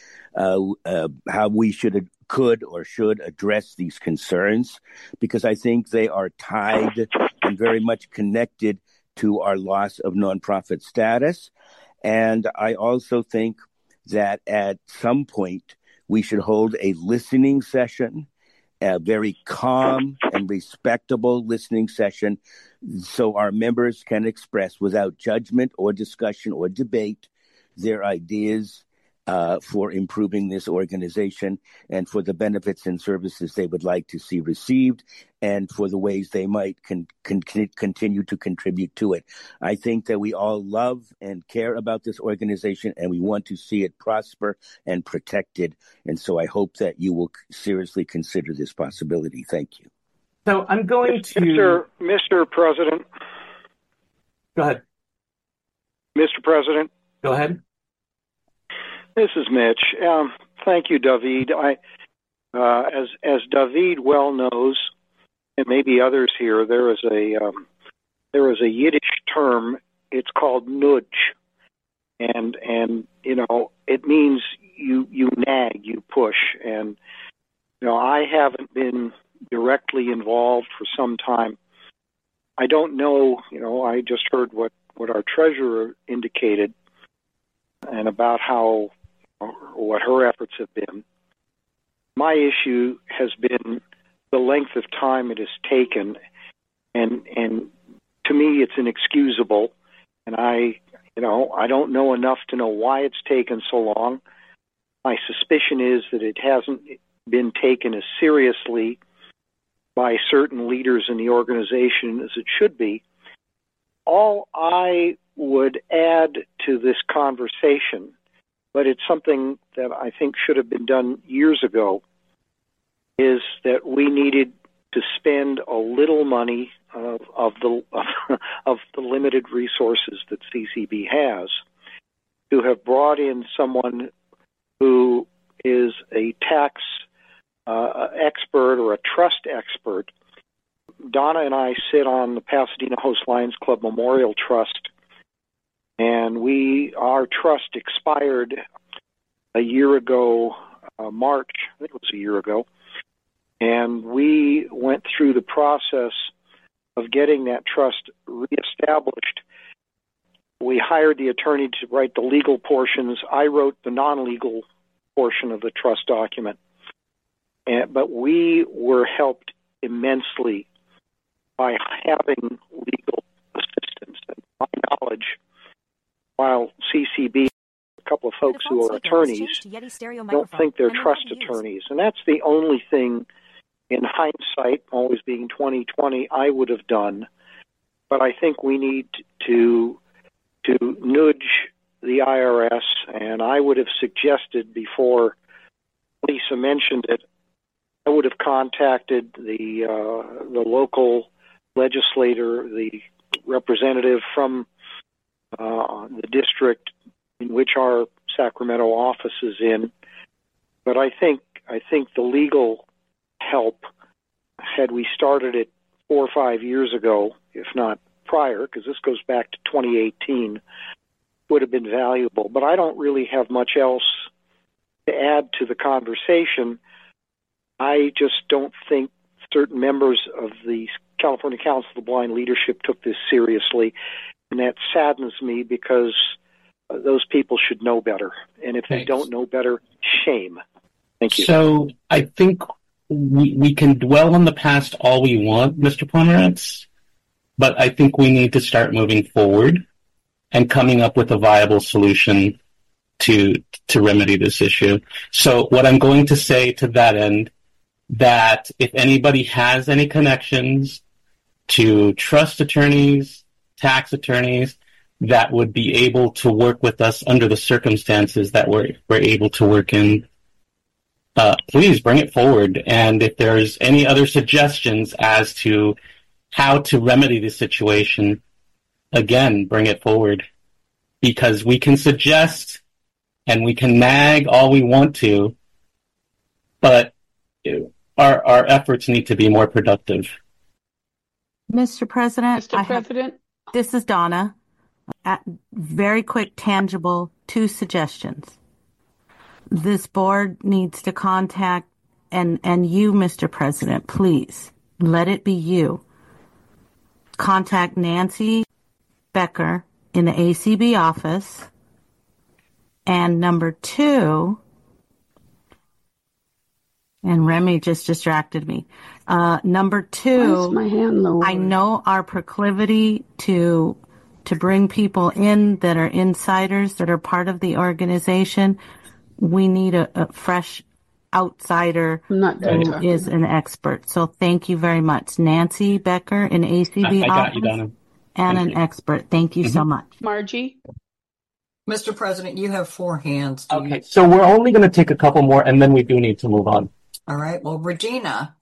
we could or should address these concerns, because I think they are tied and very much connected to our loss of nonprofit status. And I also think that at some point we should hold a listening session, a very calm and respectable listening session, so our members can express without judgment or discussion or debate their ideas for improving this organization and for the benefits and services they would like to see received and for the ways they might continue to contribute to it. I think that we all love and care about this organization, and we want to see it prosper and protected. And so I hope that you will seriously consider this possibility. Thank you. So I'm going to... Mr. President. Go ahead. Mr. President. Go ahead. This is Mitch. Thank you, David. As David well knows, and maybe others here, there is a Yiddish term. It's called nudge, and it means you nag, you push. And I haven't been directly involved for some time. I don't know. I just heard what our treasurer indicated, and about what her efforts have been. My issue has been the length of time it has taken, and to me it's inexcusable. And I don't know enough to know why it's taken so long. My suspicion is that it hasn't been taken as seriously by certain leaders in the organization as it should be. All I would add to this conversation, but it's something that I think should have been done years ago, is that we needed to spend a little money of the limited resources that CCB has to have brought in someone who is a tax expert or a trust expert. Donna and I sit on the Pasadena Host Lions Club Memorial Trust, and our trust expired a year ago, March, I think it was a year ago, and we went through the process of getting that trust reestablished. We hired the attorney to write the legal portions. I wrote the non-legal portion of the trust document. but we were helped immensely by having legal assistance. And my knowledge, while CCB, a couple of folks who are attorneys, don't think they're trust attorneys. And that's the only thing, in hindsight, always being 2020, I would have done. But I think we need to nudge the IRS, and I would have suggested before Lisa mentioned it, I would have contacted the local legislator, the representative from the district in which our Sacramento office is in. But I think the legal help, had we started it 4 or 5 years ago, if not prior, because this goes back to 2018, would have been valuable. But I don't really have much else to add to the conversation. I just don't think certain members of the California Council of the Blind leadership took this seriously, and that saddens me because those people should know better. And if they don't know better, shame. Thank you. So I think we can dwell on the past all we want, Mr. Pomerantz, but I think we need to start moving forward and coming up with a viable solution to remedy this issue. So what I'm going to say to that end, that if anybody has any connections to trust attorneys, tax attorneys, that would be able to work with us under the circumstances that we're able to work in, please bring it forward. And if there's any other suggestions as to how to remedy the situation, again, bring it forward. Because we can suggest and we can nag all we want to, but our efforts need to be more productive. Mr. President, this is Donna. Very quick, tangible, 2 suggestions. This board needs to contact, and you, Mr. President, please, let it be you. Contact Nancy Becker in the ACB office. And number 2, and Remy just distracted me. Number 2, my hand lower? I know our proclivity to bring people in that are insiders, that are part of the organization. We need a fresh outsider who is an expert. So thank you very much. Nancy Becker in ACB I office got you, Donna. and an expert. Thank you so much. Margie? Mr. President, you have 4 hands. Okay, so we're only going to take a couple more, and then we do need to move on. All right. Well, Regina.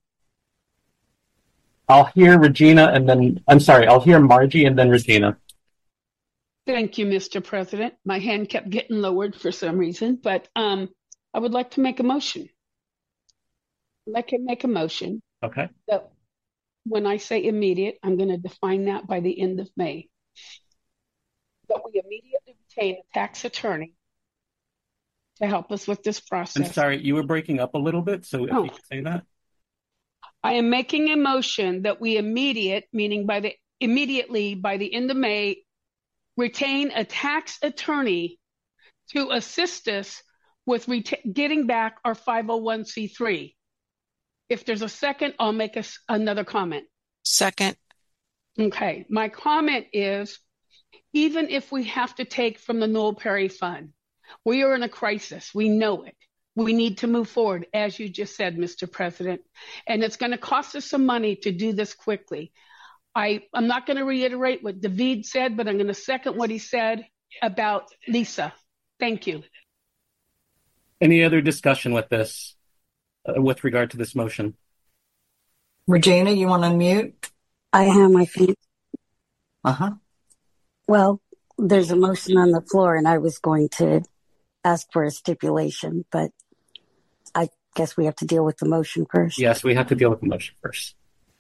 I'll hear Regina, and then, I'll hear Margie, and then Regina. Thank you, Mr. President. My hand kept getting lowered for some reason, but I would like to make a motion. I can make a motion. Okay. That when I say immediate, I'm going to define that by the end of May. That we immediately retain a tax attorney to help us with this process. I'm sorry, you were breaking up a little bit, so if you could say that. I am making a motion that we immediately by the end of May, retain a tax attorney to assist us with getting back our 501c3. If there's a second, I'll make another comment. Second. Okay. My comment is, even if we have to take from the Noel Perry Fund, we are in a crisis. We know it. We need to move forward, as you just said, Mr. President. And it's going to cost us some money to do this quickly. I'm not going to reiterate what David said, but I'm going to second what he said about Lisa. Thank you. Any other discussion with this, with regard to this motion? Regina, you want to unmute? I am, I think. Uh-huh. Well, there's a motion on the floor, and I was going to ask for a stipulation, but I guess we have to deal with the motion first. Yes, we have to deal with the motion first.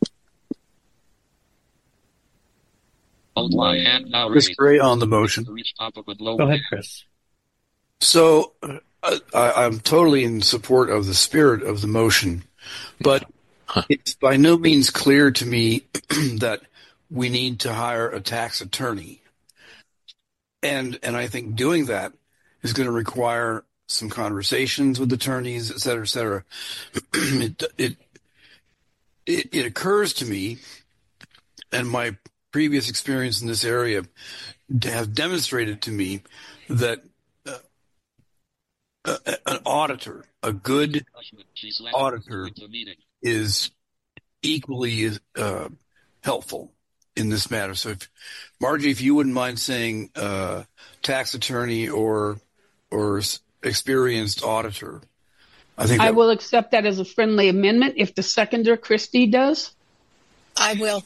Chris Gray on the motion. Go ahead, Chris. So I'm totally in support of the spirit of the motion, but it's by no means clear to me that we need to hire a tax attorney. And I think doing that is going to require some conversations with attorneys, et cetera, et cetera. It occurs to me, and my previous experience in this area have demonstrated to me that an auditor, a good auditor, is equally helpful in this matter. So, Margie, if you wouldn't mind saying tax attorney or experienced auditor, I will accept that as a friendly amendment if the seconder, Christie, does. I will.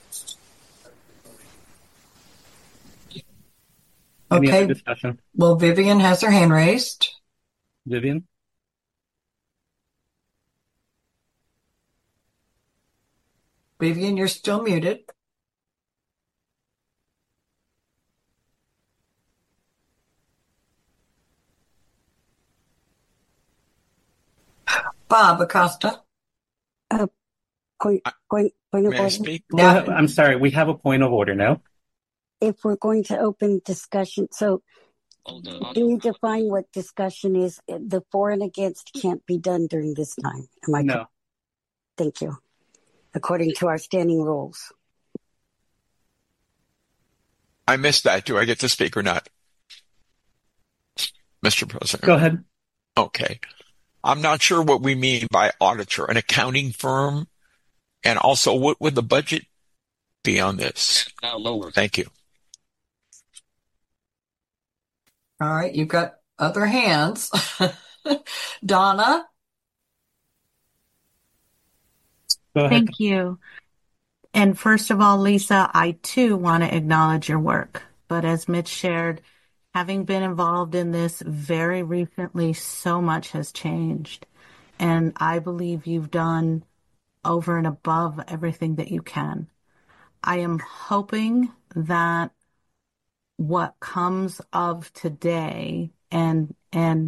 Any Okay. other discussion? Well, Vivian has her hand raised. Vivian? Vivian, you're still muted. Bob Acosta. Point of May I order. speak? I'm sorry, we have a point of order now. If we're going to open discussion, so can you define what discussion is? The for and against can't be done during this time. Am I No. correct? Thank you. According to our standing rules. I missed that. Do I get to speak or not? Mr. President. Go ahead. Okay. I'm not sure what we mean by auditor, an accounting firm, and also what would the budget be on this? Thank you. All right, you've got other hands. Donna. Go ahead. Thank you. And first of all, Lisa, I too want to acknowledge your work. But as Mitch shared, having been involved in this very recently, so much has changed. And I believe you've done over and above everything that you can. I am hoping that what comes of today and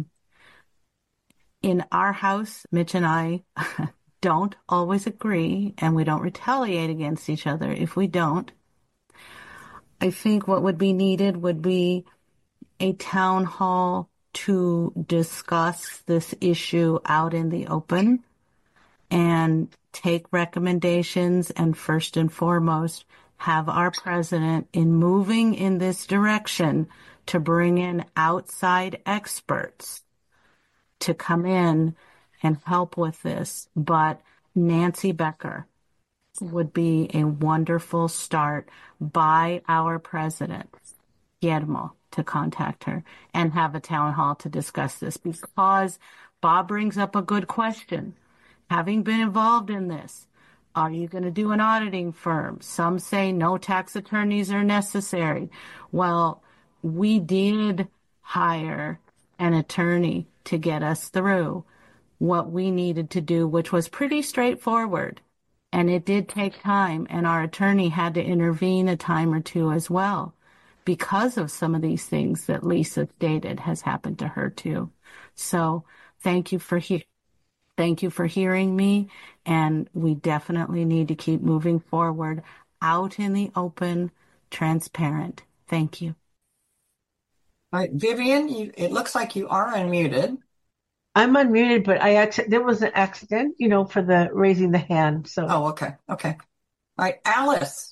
in our house, Mitch and I don't always agree, and we don't retaliate against each other if we don't. I think what would be needed would be a town hall to discuss this issue out in the open and take recommendations, and first and foremost, have our president, in moving in this direction, to bring in outside experts to come in and help with this. But Nancy Becker would be a wonderful start by our president, Guillermo, to contact her and have a town hall to discuss this, because Bob brings up a good question. Having been involved in this, are you going to do an auditing firm? Some say no tax attorneys are necessary. Well, we did hire an attorney to get us through what we needed to do, which was pretty straightforward. And it did take time, and our attorney had to intervene a time or two as well, because of some of these things that Lisa stated has happened to her too. So thank you for hearing me, and we definitely need to keep moving forward out in the open, transparent. Thank you. All right, Vivian, it looks like you are unmuted. I'm unmuted, but there was an accident, for the raising the hand. So. Oh, okay. Okay. All right, Alice.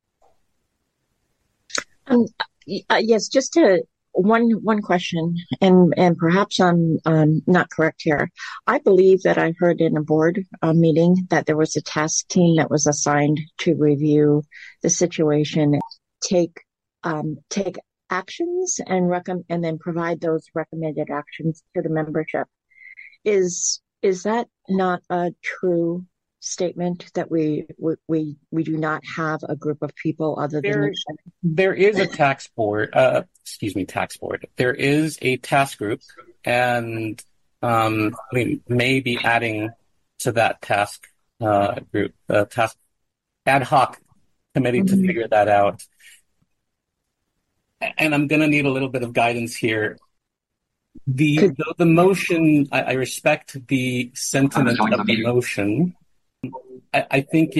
Yes, just one question, and perhaps I'm not correct here. I believe that I heard in a board meeting that there was a task team that was assigned to review the situation, take actions, and then provide those recommended actions to the membership. Is that not a true statement, that we do not have a group of people other than there is a tax board. There is a task group, and we may be adding to that task group, task ad hoc committee to figure that out. And I'm going to need a little bit of guidance here. The motion, I respect the sentiment of the motion. I think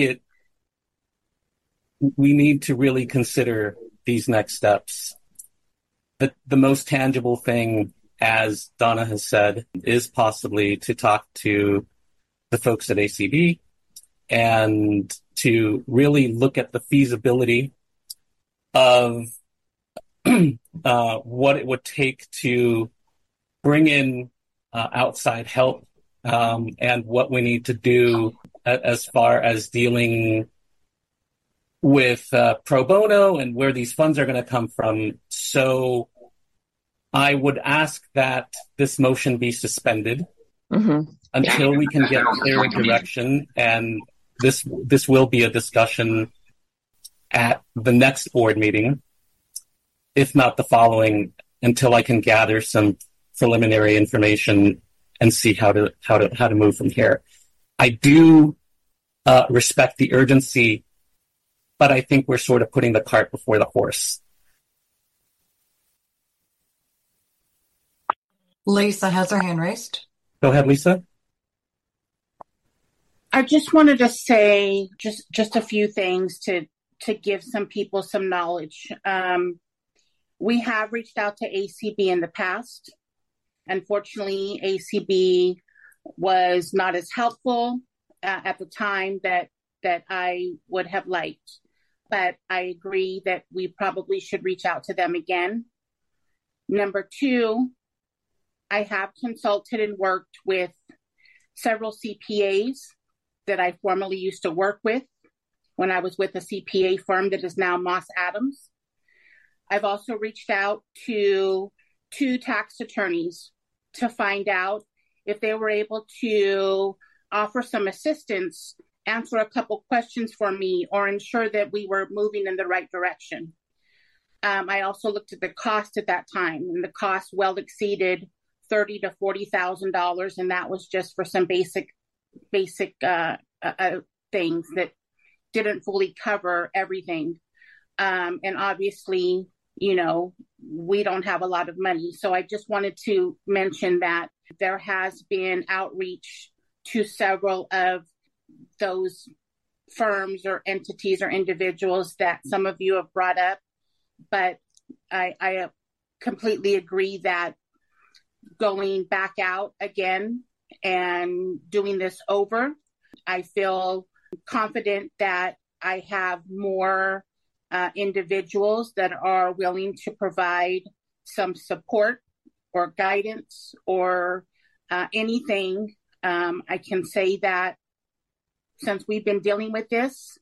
we need to really consider these next steps. The most tangible thing as Donna has said, is possibly to talk to the folks at ACB and to really look at the feasibility of what it would take to bring in outside help and what we need to do as far as dealing with pro bono and where these funds are going to come from. So I would ask that this motion be suspended until we can get clear direction, and this will be a discussion at the next board meeting, if not the following, until I can gather some preliminary information and see how to move from here. I do respect the urgency, but I think we're sort of putting the cart before the horse. Lisa has her hand raised. Go ahead, Lisa. I just wanted to say just a few things to give some people some knowledge. We have reached out to ACB in the past. Unfortunately, ACB was not as helpful at the time that I would have liked. But I agree that we probably should reach out to them again. Number two, I have consulted and worked with several CPAs that I formerly used to work with when I was with a CPA firm that is now Moss Adams. I've also reached out to 2 tax attorneys to find out if they were able to offer some assistance, answer a couple questions for me, or ensure that we were moving in the right direction. I also looked at the cost at that time, and the cost well exceeded $30,000 to $40,000, and that was just for some basic things that didn't fully cover everything. And obviously, we don't have a lot of money. So I just wanted to mention that there has been outreach to several of those firms or entities or individuals that some of you have brought up. But I completely agree that going back out again and doing this over, I feel confident that I have more individuals that are willing to provide some support or guidance or anything. I can say that since we've been dealing with this,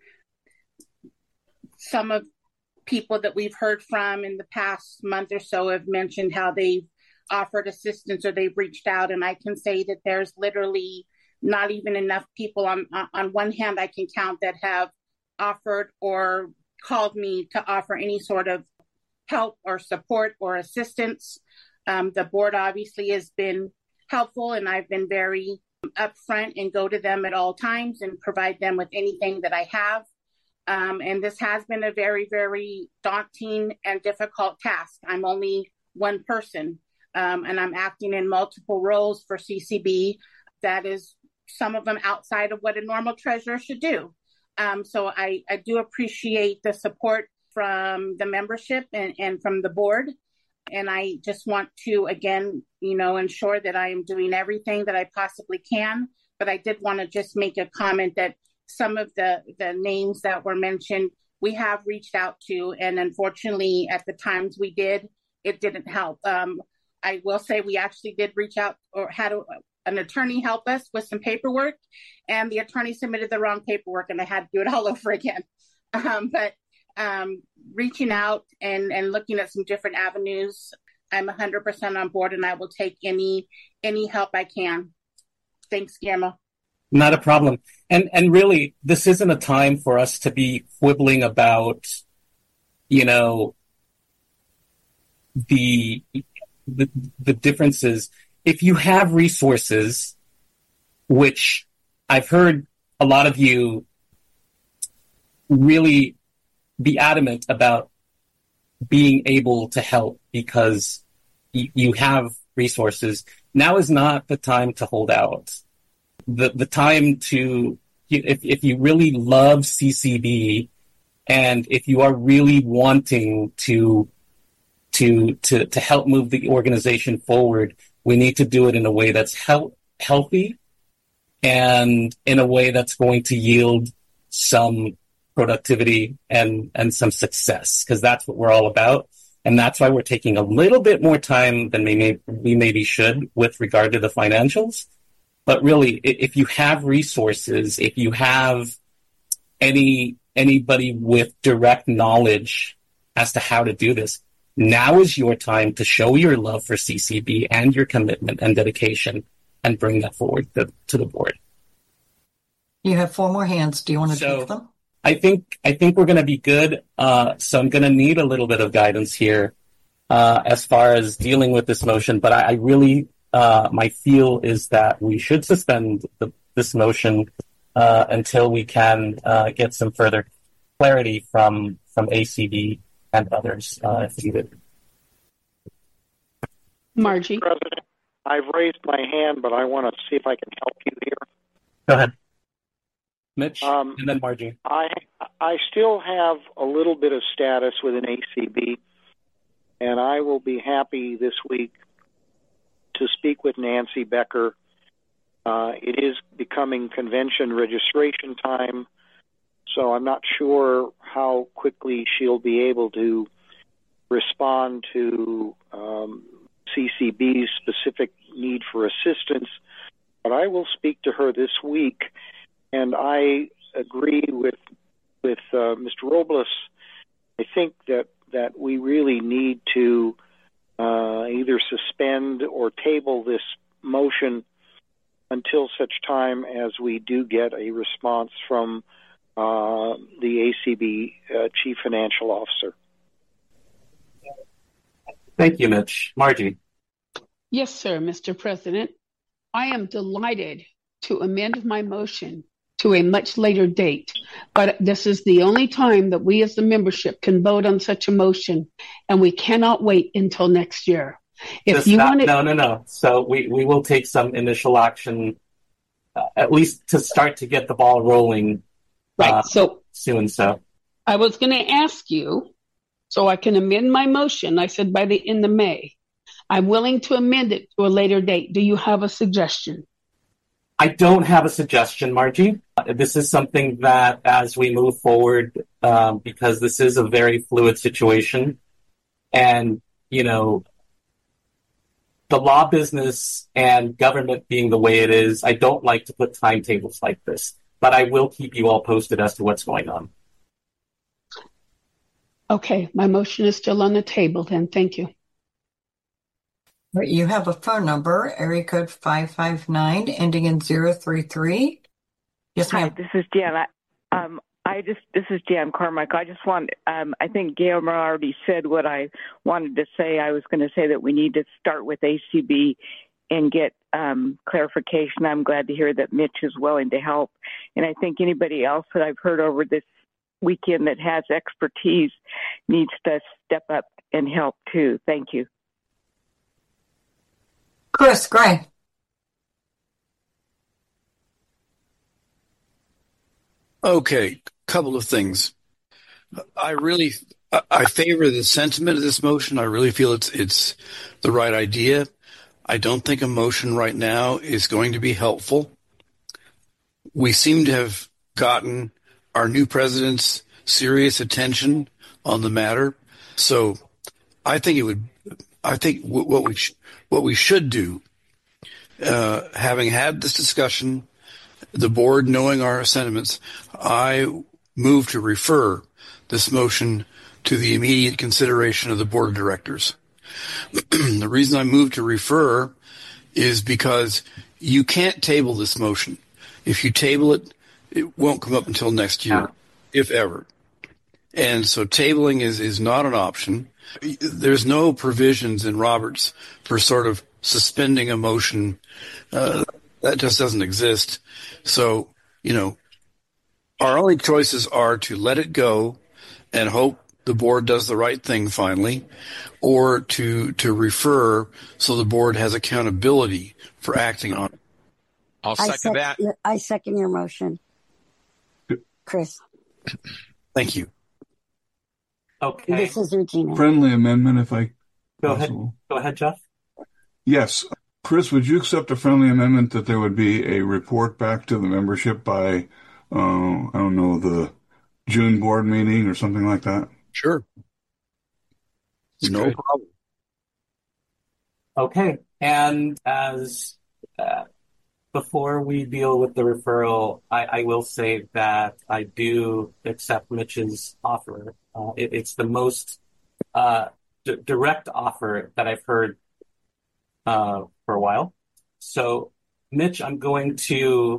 some of people that we've heard from in the past month or so have mentioned how they've offered assistance or they've reached out. And I can say that there's literally not even enough people on one hand I can count that have offered or called me to offer any sort of help or support or assistance. The board obviously has been helpful, and I've been very upfront and go to them at all times and provide them with anything that I have. And this has been a very, very daunting and difficult task. I'm only one person, and I'm acting in multiple roles for CCB. That is some of them outside of what a normal treasurer should do. So I do appreciate the support from the membership and from the board. And I just want to, again, ensure that I am doing everything that I possibly can. But I did want to just make a comment that some of the names that were mentioned, we have reached out to. And unfortunately, at the times we did, it didn't help. I will say we actually did reach out or had an attorney help us with some paperwork, and the attorney submitted the wrong paperwork and I had to do it all over again. But reaching out and looking at some different avenues, I'm 100% on board, and I will take any help I can. Thanks, Guillermo. Not a problem. And really, this isn't a time for us to be quibbling about, the differences. If you have resources, which I've heard a lot of you really be adamant about being able to help because you have resources, now is not the time to hold out. The time to, if you really love CCB and if you are really wanting to to help move the organization forward, we need to do it in a way that's healthy and in a way that's going to yield some productivity and some success, because that's what we're all about. And that's why we're taking a little bit more time than we maybe should with regard to the financials. But really, if you have resources, if you have anybody with direct knowledge as to how to do this, now is your time to show your love for CCB and your commitment and dedication and bring that forward to the board. You have 4 more hands. Do you want to take them? I think we're going to be good. So I'm going to need a little bit of guidance here as far as dealing with this motion. But I really, my feel is that we should suspend this motion until we can get some further clarity from ACB and others if needed. Margie. President, I've raised my hand, but I want to see if I can help you here. Go ahead. Mitch, and then Margie. I still have a little bit of status within ACB, and I will be happy this week to speak with Nancy Becker. It is becoming convention registration time, so I'm not sure how quickly she'll be able to respond to CCB's specific need for assistance, but I will speak to her this week. And I agree with Mr. Robles. I think that we really need to either suspend or table this motion until such time as we do get a response from the ACB Chief Financial Officer. Thank you, Mitch. Margie. Yes, sir, Mr. President. I am delighted to amend my motion to a much later date, but this is the only time that we as the membership can vote on such a motion, and we cannot wait until next year. No. So we will take some initial action, at least to start to get the ball rolling. Right. Soon. So I was going to ask you, so I can amend my motion. I said by the end of May. I'm willing to amend it to a later date. Do you have a suggestion? I don't have a suggestion, Margie. This is something that, as we move forward, because this is a very fluid situation, and, the law business and government being the way it is, I don't like to put timetables like this, but I will keep you all posted as to what's going on. Okay, my motion is still on the table then. Thank you. You have a phone number, area code 559, ending in 033. Yes, ma'am. Hi, this is Jan. This is Jan Carmichael. I just want, I think Guillermo already said what I wanted to say. I was going to say that we need to start with ACB and get clarification. I'm glad to hear that Mitch is willing to help. And I think anybody else that I've heard over this weekend that has expertise needs to step up and help too. Thank you. Chris Gray. Okay, couple of things. I favor the sentiment of this motion. I really feel it's the right idea. I don't think a motion right now is going to be helpful. We seem to have gotten our new president's serious attention on the matter. So I think what we should do, having had this discussion, the board knowing our sentiments, I move to refer this motion to the immediate consideration of the board of directors. The reason I move to refer is because you can't table this motion. If you table it, it won't come up until next year, if ever. And so tabling is not an option. There's no provisions in Roberts for sort of suspending a motion. That just doesn't exist. So, our only choices are to let it go and hope the board does the right thing finally, or to refer so the board has accountability for acting on it. I'll second that. I second your motion, Chris. Thank you. Okay. This is Regina. Friendly amendment, if I Go ahead, Jeff. Yes. Chris, would you accept a friendly amendment that there would be a report back to the membership by, I don't know, the June board meeting or something like that? Sure. No problem. Okay. And as before we deal with the referral, I will say that I do accept Mitch's offer. It's the most direct offer that I've heard for a while. So, Mitch, I'm going to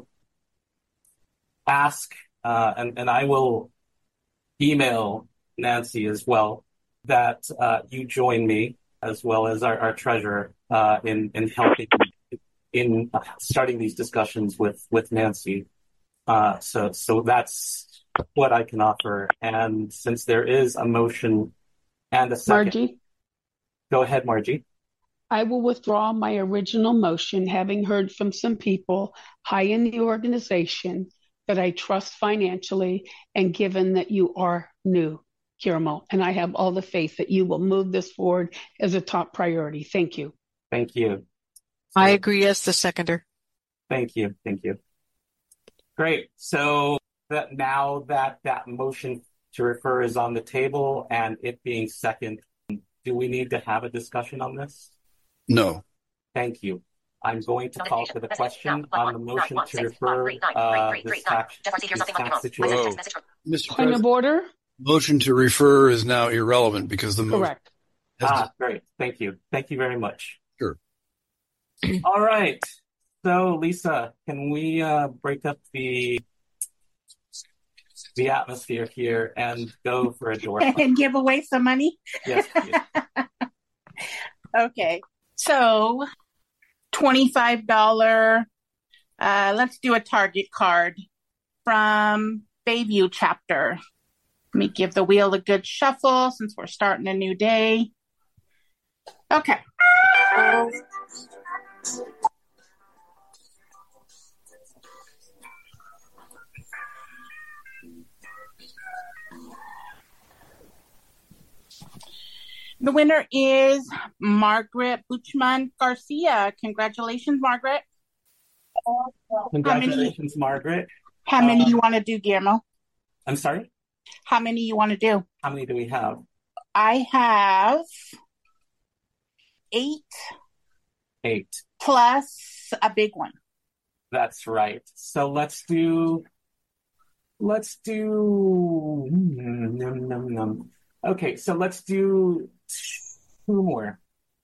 ask, and I will email Nancy as well, that you join me as well as our treasurer in helping in starting these discussions with Nancy. So that's what I can offer. And since there is a motion and a second. Margie? Go ahead, Margie. I will withdraw my original motion, having heard from some people high in the organization that I trust financially, and given that you are new, Guillermo, and I have all the faith that you will move this forward as a top priority. Thank you. Thank you. I agree as the seconder. Thank you. Great. So now that motion to refer is on the table and it being second, do we need to have a discussion on this? No. Thank you. I'm going to call for the question on the motion to refer this tax situation. Point of order? Motion to refer is now irrelevant because the motion. Correct. Great. Thank you. Thank you very much. Sure. All right. So, Lisa, can we break up the atmosphere here and go for a door? And give away some money? Yes, please. Okay. So, $25, let's do a Target card from Bayview chapter. Let me give the wheel a good shuffle since we're starting a new day. Okay. The winner is Margaret Buchman Garcia. Congratulations, Margaret. Congratulations, Margaret. How many you want to do, Guillermo? I'm sorry? How many you want to do? How many do we have? I have 8. 8. Plus a big one. That's right. So let's do. Okay, so let's do 2 more.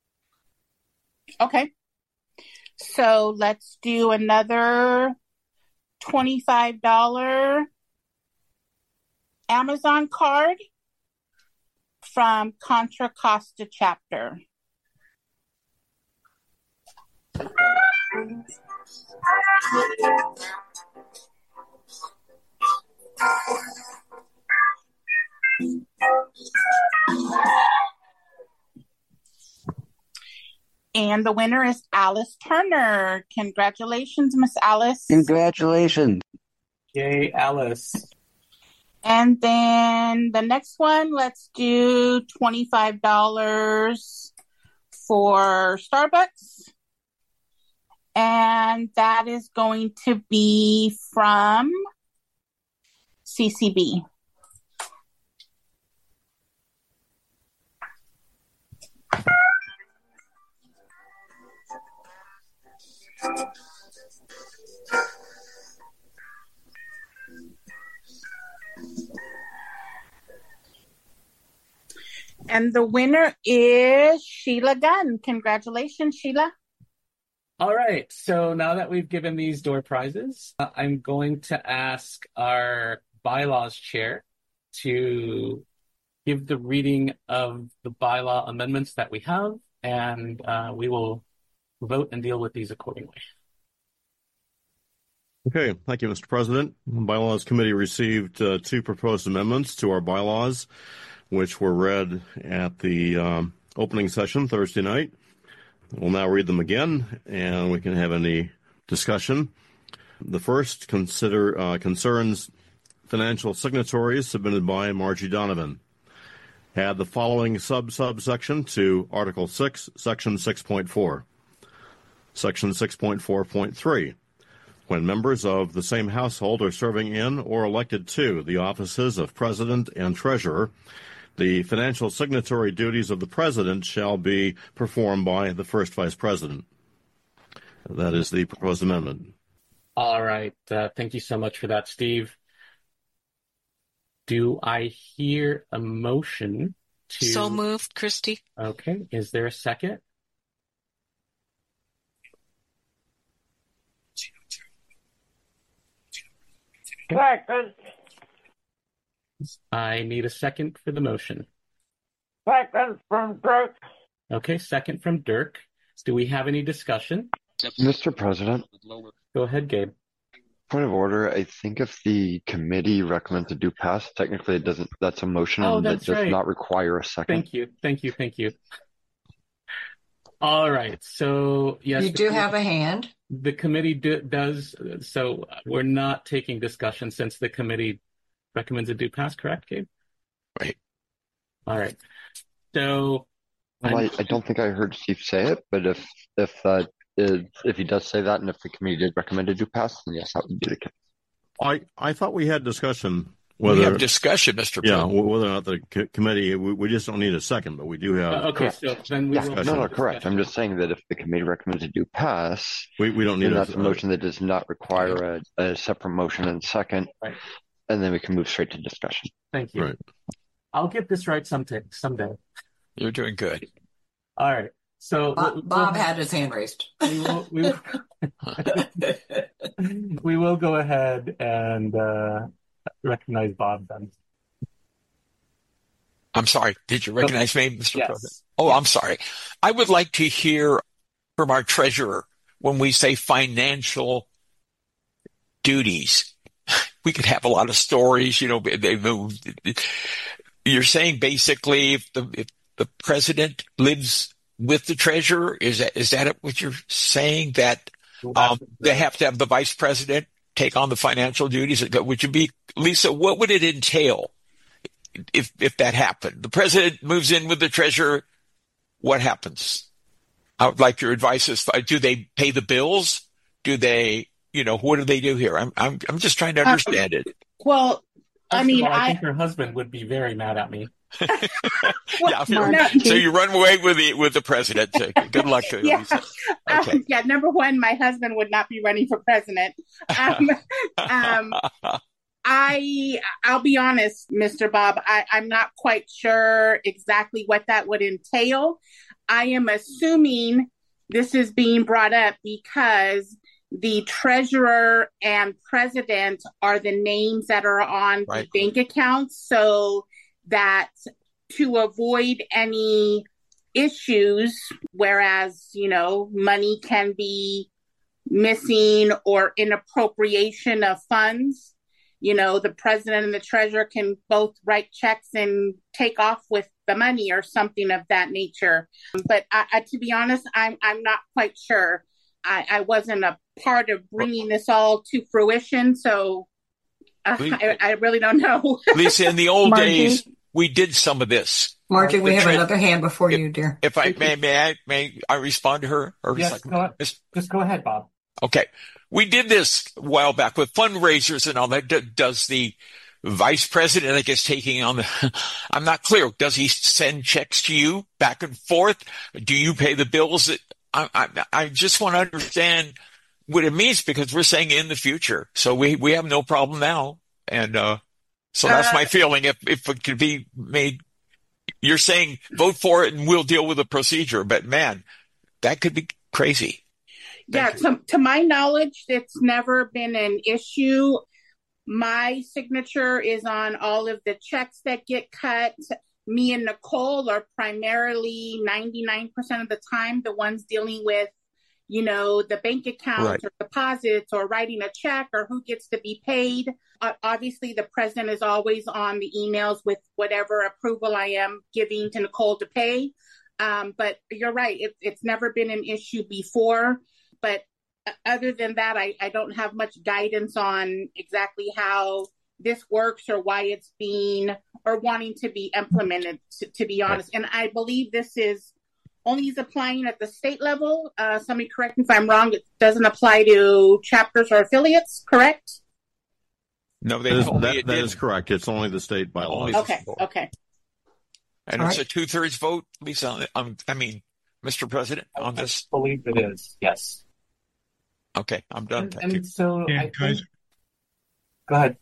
Okay. So let's do another $25 Amazon card from Contra Costa chapter. And the winner is Alice Turner. Congratulations, Miss Alice. Congratulations. Yay, Alice. And then the next one, let's do $25 for Starbucks. And that is going to be from CCB. And the winner is Sheila Gunn. Congratulations, Sheila. All right. So now that we've given these door prizes, I'm going to ask our bylaws chair to give the reading of the bylaw amendments that we have, and we will vote and deal with these accordingly. Okay, thank you, Mr. President. The Bylaws Committee received 2 proposed amendments to our bylaws, which were read at the opening session Thursday night. We'll now read them again, and we can have any discussion. The first concerns financial signatories submitted by Margie Donovan. Add the following subsection to Article 6, Section 6.4. Section 6.4.3. When members of the same household are serving in or elected to the offices of President and Treasurer, the financial signatory duties of the President shall be performed by the first Vice President. That is the proposed amendment. All right. Thank you so much for that, Steve. Do I hear a motion to... So moved, Christy. Okay. Is there a second? Second. I need a second for the motion. Second from Dirk. Okay, second from Dirk. Do we have any discussion? Mr. President. Go ahead, Gabe. Point of order. I think if the committee recommends a do pass, technically it doesn't. That's a motion that does not require a second. Thank you. All right. So yes, you do have a hand. The committee does. So we're not taking discussion since the committee recommends a do pass. Correct, Gabe? Right. All right. So well, I don't think I heard Steve say it, but if he does say that, and if the committee did recommend a do pass, then yes, that would be the case. I thought we had discussion. We have discussion, Mr. President. Yeah, whether or not the committee, we just don't need a second, but we do have. Okay, so then we will. No, correct. I'm just saying that if the committee recommends a do pass, we don't need that's a motion that does not require a separate motion and second, right. And then we can move straight to discussion. Thank you. Right. I'll get this right someday. You're doing good. All right. So Bob had his hand raised. We will go ahead and recognize Bob then. I'm sorry. Did you recognize me, Mr. Yes. President? Oh, I'm sorry. I would like to hear from our treasurer when we say financial duties. We could have a lot of stories, You're saying basically if the president lives with the treasurer, is that what you're saying? That they have to have the vice president take on the financial duties? Would you be, Lisa, what would it entail if that happened? The president moves in with the treasurer, what happens? I would like your advice. Do they pay the bills? Do they, what do they do here? I'm just trying to understand it. Well, I think her husband would be very mad at me. So you run away with the president. Good luck to you. Yeah. Okay. Number one, my husband would not be running for president. I'll be honest, Mr. Bob, I'm not quite sure exactly what that would entail. I am assuming this is being brought up because the treasurer and president are the names that are on the bank accounts, so that to avoid any issues, whereas, money can be missing or inappropriation of funds, the president and the treasurer can both write checks and take off with the money or something of that nature. But to be honest, I'm not quite sure. I wasn't a part of bringing this all to fruition, so I really don't know. Lisa, in the old days, we did some of this. Margie, we have another hand before you, dear. If I may I respond to her? Or yes, just go ahead, Bob. Okay. We did this a while back with fundraisers and all that. Does the vice president, I guess, taking on I'm not clear. Does he send checks to you back and forth? Do you pay the bills? I just want to understand what it means, because we're saying in the future. So we have no problem now. And so that's my feeling. If it could be made, you're saying vote for it and we'll deal with the procedure. But man, that could be crazy. To my knowledge, it's never been an issue. My signature is on all of the checks that get cut. Me and Nicole are primarily 99% of the time the ones dealing with, the bank accounts or deposits or writing a check or who gets to be paid. Obviously, the president is always on the emails with whatever approval I am giving to Nicole to pay. But you're right. It's never been an issue before. But other than that, I don't have much guidance on exactly how this works or why it's being or wanting to be implemented, to be honest. And I believe this is only is applying at the state level. Somebody correct me if I'm wrong. It doesn't apply to chapters or affiliates, correct? No, that is correct. It's only the state bylaws. Okay. And All it's right. a 2/3 vote, Lisa. Mr. President, on this. I believe it is. Yes. Okay, I'm done. Thank you. So I think, go ahead.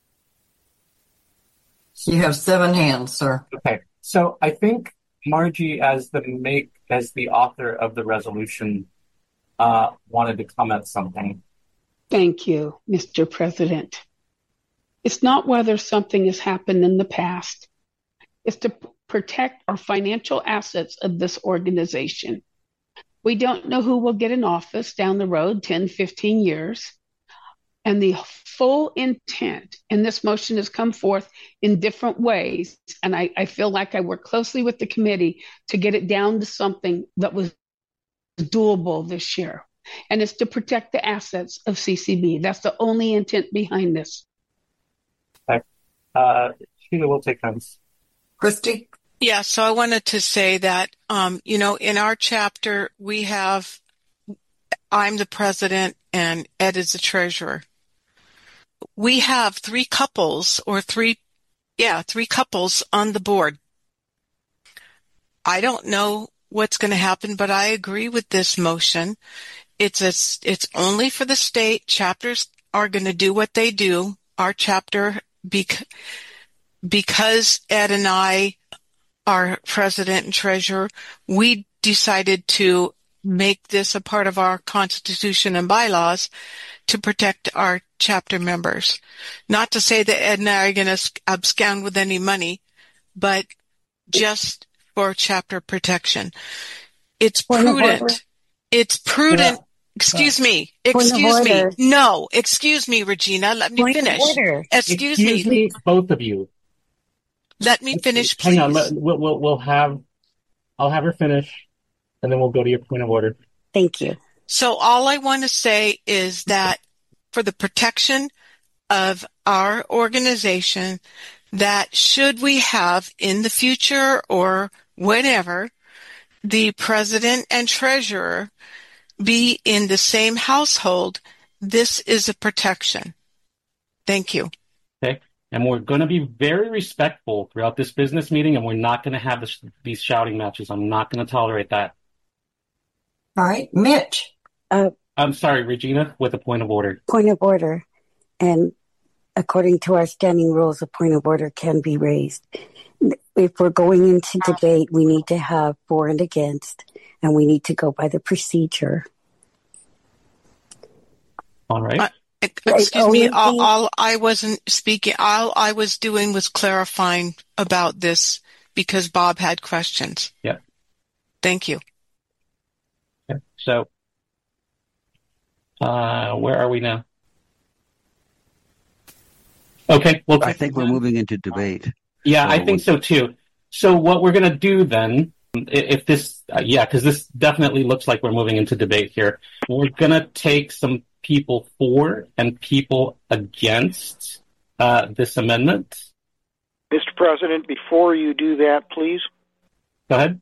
You have 7 hands, sir. Okay. So I think Margie, as the author of the resolution, wanted to comment something. Thank you, Mr. President. It's not whether something has happened in the past. It's to protect our financial assets of this organization. We don't know who will get in office down the road, 10, 15 years. And the full intent in this motion has come forth in different ways. And I feel like I worked closely with the committee to get it down to something that was doable this year. And it's to protect the assets of CCB. That's the only intent behind this. Okay. Sheila will take turns. Christy? Yeah, so I wanted to say that, in our chapter, I'm the president and Ed is the treasurer. We have 3 couples three couples on the board. I don't know what's going to happen, but I agree with this motion. It's only for the state. Chapters are going to do what they do. Our chapter, because Ed and I are president and treasurer, we decided to make this a part of our constitution and bylaws to protect our chapter members. Not to say that Ed and I are going to abscond with any money, but just for chapter protection. It's prudent. It's prudent. Excuse me. No, excuse me, Regina. Let me finish. Excuse me, both of you. Let me finish, please. Hang on. I'll have her finish, and then we'll go to your point of order. Thank you. So all I want to say is that for the protection of our organization, that should we have in the future or whenever the president and treasurer be in the same household, this is a protection. Thank you. Okay. And we're going to be very respectful throughout this business meeting, and we're not going to have these shouting matches. I'm not going to tolerate that. All right. Mitch. I'm sorry, Regina, with a point of order. Point of order. And according to our standing rules, a point of order can be raised. If we're going into debate, we need to have for and against, and we need to go by the procedure. All right. Excuse me, all I wasn't speaking, all I was doing was clarifying about this because Bob had questions. Yeah. Thank you. Okay. So, where are we now? Okay. Well, I think we're moving into debate. Yeah, I think so too. So what we're going to do then, if this, because this definitely looks like we're moving into debate here, we're going to take some people for and people against this amendment. Mr. President, before you do that, please. Go ahead.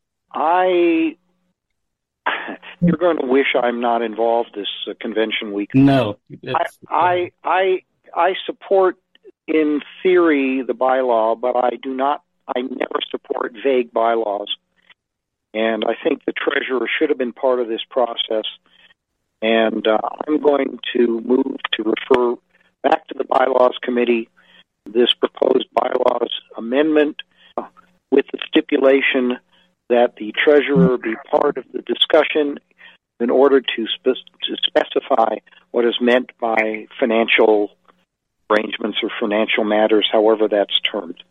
You're going to wish I'm not involved this convention week. No. I support, in theory, the bylaw, but I never support vague bylaws. And I think the treasurer should have been part of this process. And I'm going to move to refer back to the bylaws committee this proposed bylaws amendment with the stipulation that the treasurer be part of the discussion in order to specify what is meant by financial arrangements or financial matters, however that's termed.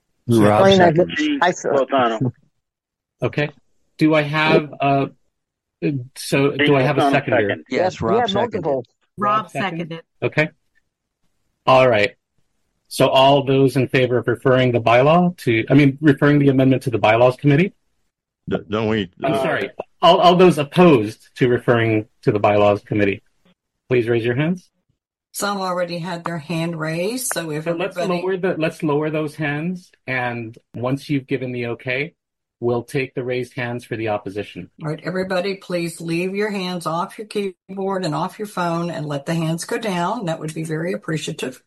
Okay. Do I have a seconder? Yes, Rob seconded. Rob seconded. Okay. All right. So all those in favor of referring the amendment to the bylaws committee? Don't we? I'm sorry. All those opposed to referring to the bylaws committee, please raise your hands. Some already had their hand raised, so if So let's lower those hands, and once you've given the okay, we'll take the raised hands for the opposition. All right, everybody, please leave your hands off your keyboard and off your phone and let the hands go down. That would be very appreciative.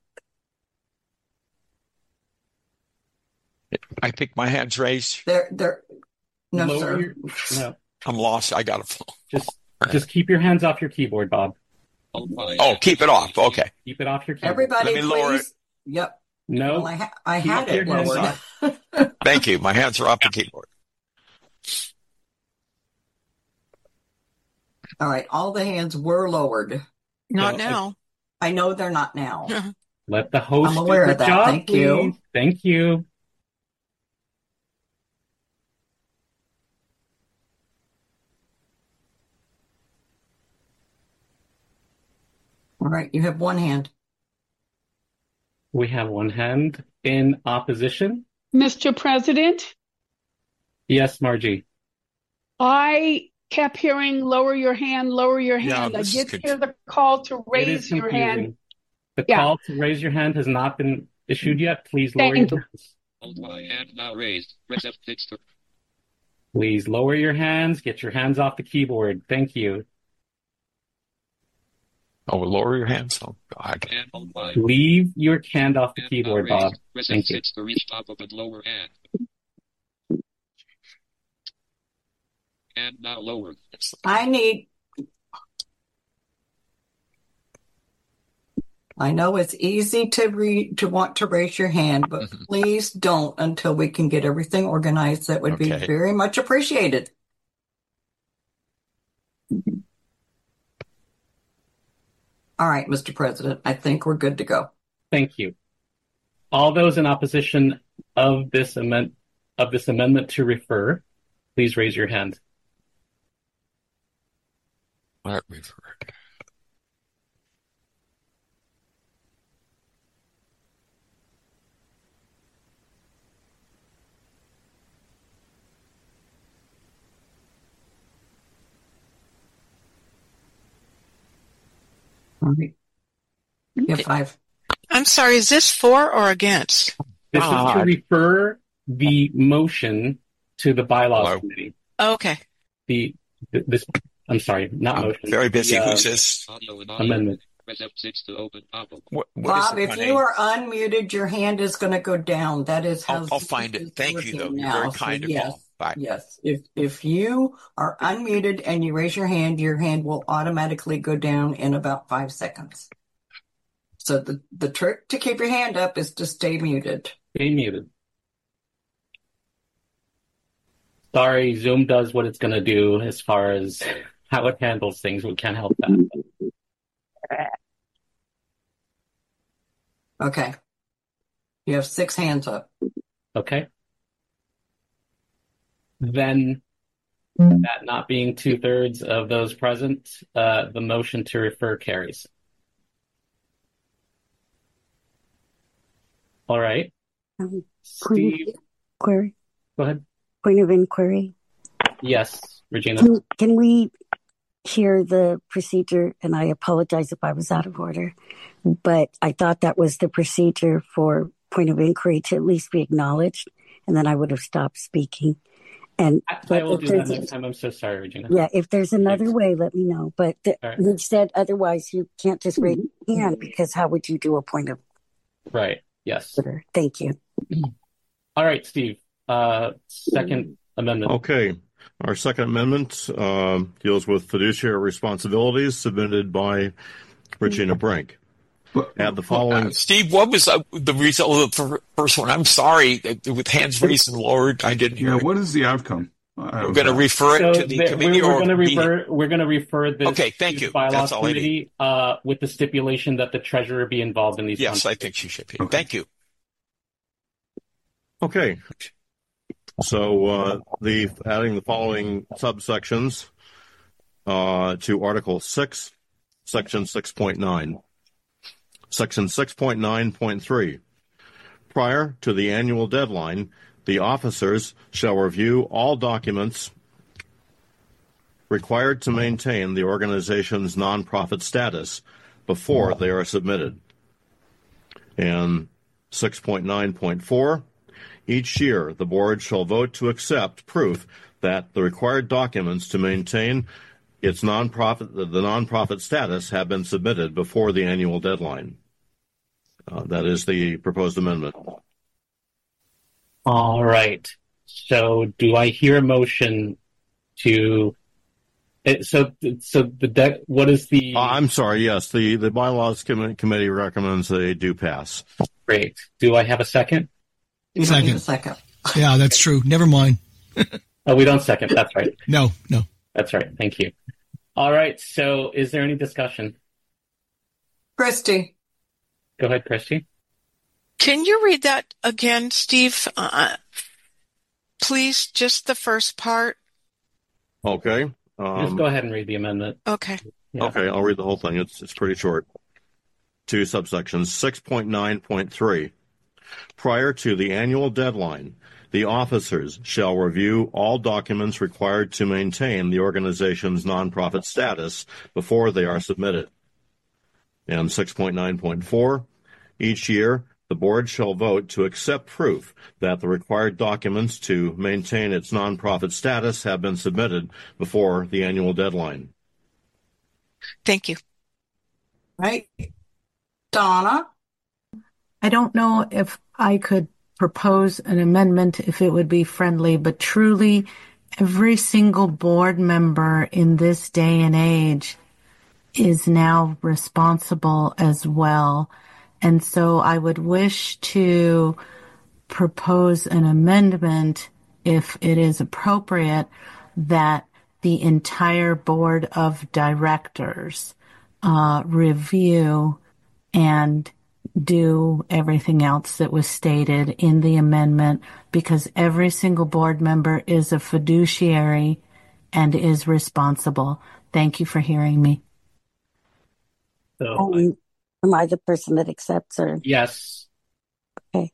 I think my hand's raised. No, sir. No. I'm lost. I got a phone. Just keep your hands off your keyboard, Bob. Oh, keep it off. Okay. Keep it off your keyboard. Everybody, Let me lower please. Yep. No. Well, I had it lowered. Thank you. My hands are off the keyboard. All right. All the hands were lowered. Not now. I know they're not now. Let the host I'm aware do of the that. job, Thank please. you. Thank you. All right. You have one hand. We have one hand in opposition. Mr. President, Yes, Margie. I kept hearing lower your hand, lower your Yeah, hand. I this is did hear the call to It raise is your hand. confusing. The Yeah. call to raise your hand has not been issued yet. Please lower your Thank you. hands. Hold my hand now raised. Press F6 to Please lower your hands. Get your hands off the keyboard. Thank you. Oh, lower your hands. Oh, God. hand hold my Leave your hand off the hand now keyboard, Bob. raised. Press Thank you. F6 to reach top of and lower hand. Hand now lowered. I know it's easy to want to raise your hand, but please don't until we can get everything organized. That would be Okay. very much appreciated. All right, Mr. President, I think we're good to go. Thank you. All those in opposition of this amendment to refer, please raise your hand. Let me refer. All right. You have 5. I'm sorry, is this for or against? This is to God. refer the motion to the bylaws committee. Okay. I'm sorry, not motion. Very busy. The, Who's this? Audio and audio. amendment. Press F6 to open pop-up. What is Bob, it, if Renee? you are unmuted, your hand is going to go down. That is how I'll find it. Thank you, though. You're very kind and calm. Bye. Yes. If you are unmuted and you raise your hand will automatically go down in about 5 seconds. So the trick to keep your hand up is to stay muted. Stay muted. Sorry, Zoom does what it's going to do as far as how it handles things. We can't help that. Okay. You have 6 hands up. Okay. Then, that not being 2/3 of those present, the motion to refer carries. All right. Steve, Query. go ahead. Point of inquiry. Yes, Regina. Can we hear the procedure? And I apologize if I was out of order, but I thought that was the procedure for point of inquiry to at least be acknowledged, and then I would have stopped speaking. And I will do that next time. I'm so sorry, Regina. yeah, if there's another way, let me know. But All right. you said otherwise you can't just raise your hand, because how would you do a point of Right. Yes. order? Thank you. All right, Steve. Second amendment. Okay. Our second amendment deals with fiduciary responsibilities submitted by Regina Brink. Add the following. Steve, what was the result of the first one? I'm sorry, with hands raised and lowered, I didn't hear. Yeah, it. what is the outcome? We're going to refer it to the committee, we're or going to refer this Okay, thank to you. the bylaws That's all I committee with the stipulation that the treasurer be involved in these. Yes, I think she should be. Thank you. Okay. So adding the following subsections to Article 6, Section 6.9. Section 6.9.3. Prior to the annual deadline, the officers shall review all documents required to maintain the organization's nonprofit status, before they are submitted. And 6.9.4, each year the board shall vote to accept proof that the required documents to maintain the nonprofit status have been submitted before the annual deadline. That is the proposed amendment. All right. So do I hear a motion to... what is the... I'm sorry, yes. The Bylaws Committee recommends they do pass. Great. Do I have a second? Second. Yeah, that's true. Never mind. Oh, we don't second. That's right. No. That's right. Thank you. All right. So is there any discussion? Christy. Go ahead, Christy. Can you read that again, Steve? Please, just the first part. Okay. Just go ahead and read the amendment. Okay. Yeah. Okay, I'll read the whole thing. It's pretty short. 2 subsections. 6.9.3. Prior to the annual deadline, the officers shall review all documents required to maintain the organization's nonprofit status before they are submitted. And 6.9.4, each year, the board shall vote to accept proof that the required documents to maintain its nonprofit status have been submitted before the annual deadline. Thank you. Right. Donna? I don't know if I could propose an amendment if it would be friendly, but truly every single board member in this day and age is now responsible as well. And so I would wish to propose an amendment, if it is appropriate, that the entire board of directors review and do everything else that was stated in the amendment, because every single board member is a fiduciary and is responsible. Thank you for hearing me. So, am I the person that accepts, or? Yes. Okay.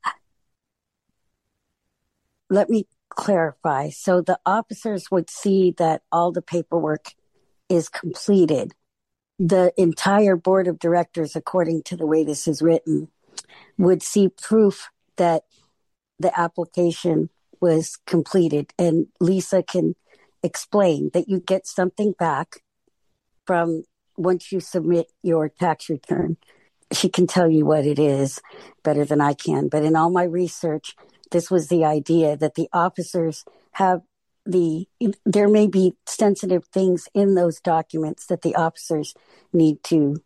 Let me clarify. So the officers would see that all the paperwork is completed. The entire board of directors, according to the way this is written, would see proof that the application was completed. And Lisa can explain that you get something back from once you submit your tax return. She can tell you what it is better than I can. But in all my research, this was the idea that the officers have there may be sensitive things in those documents that the officers need to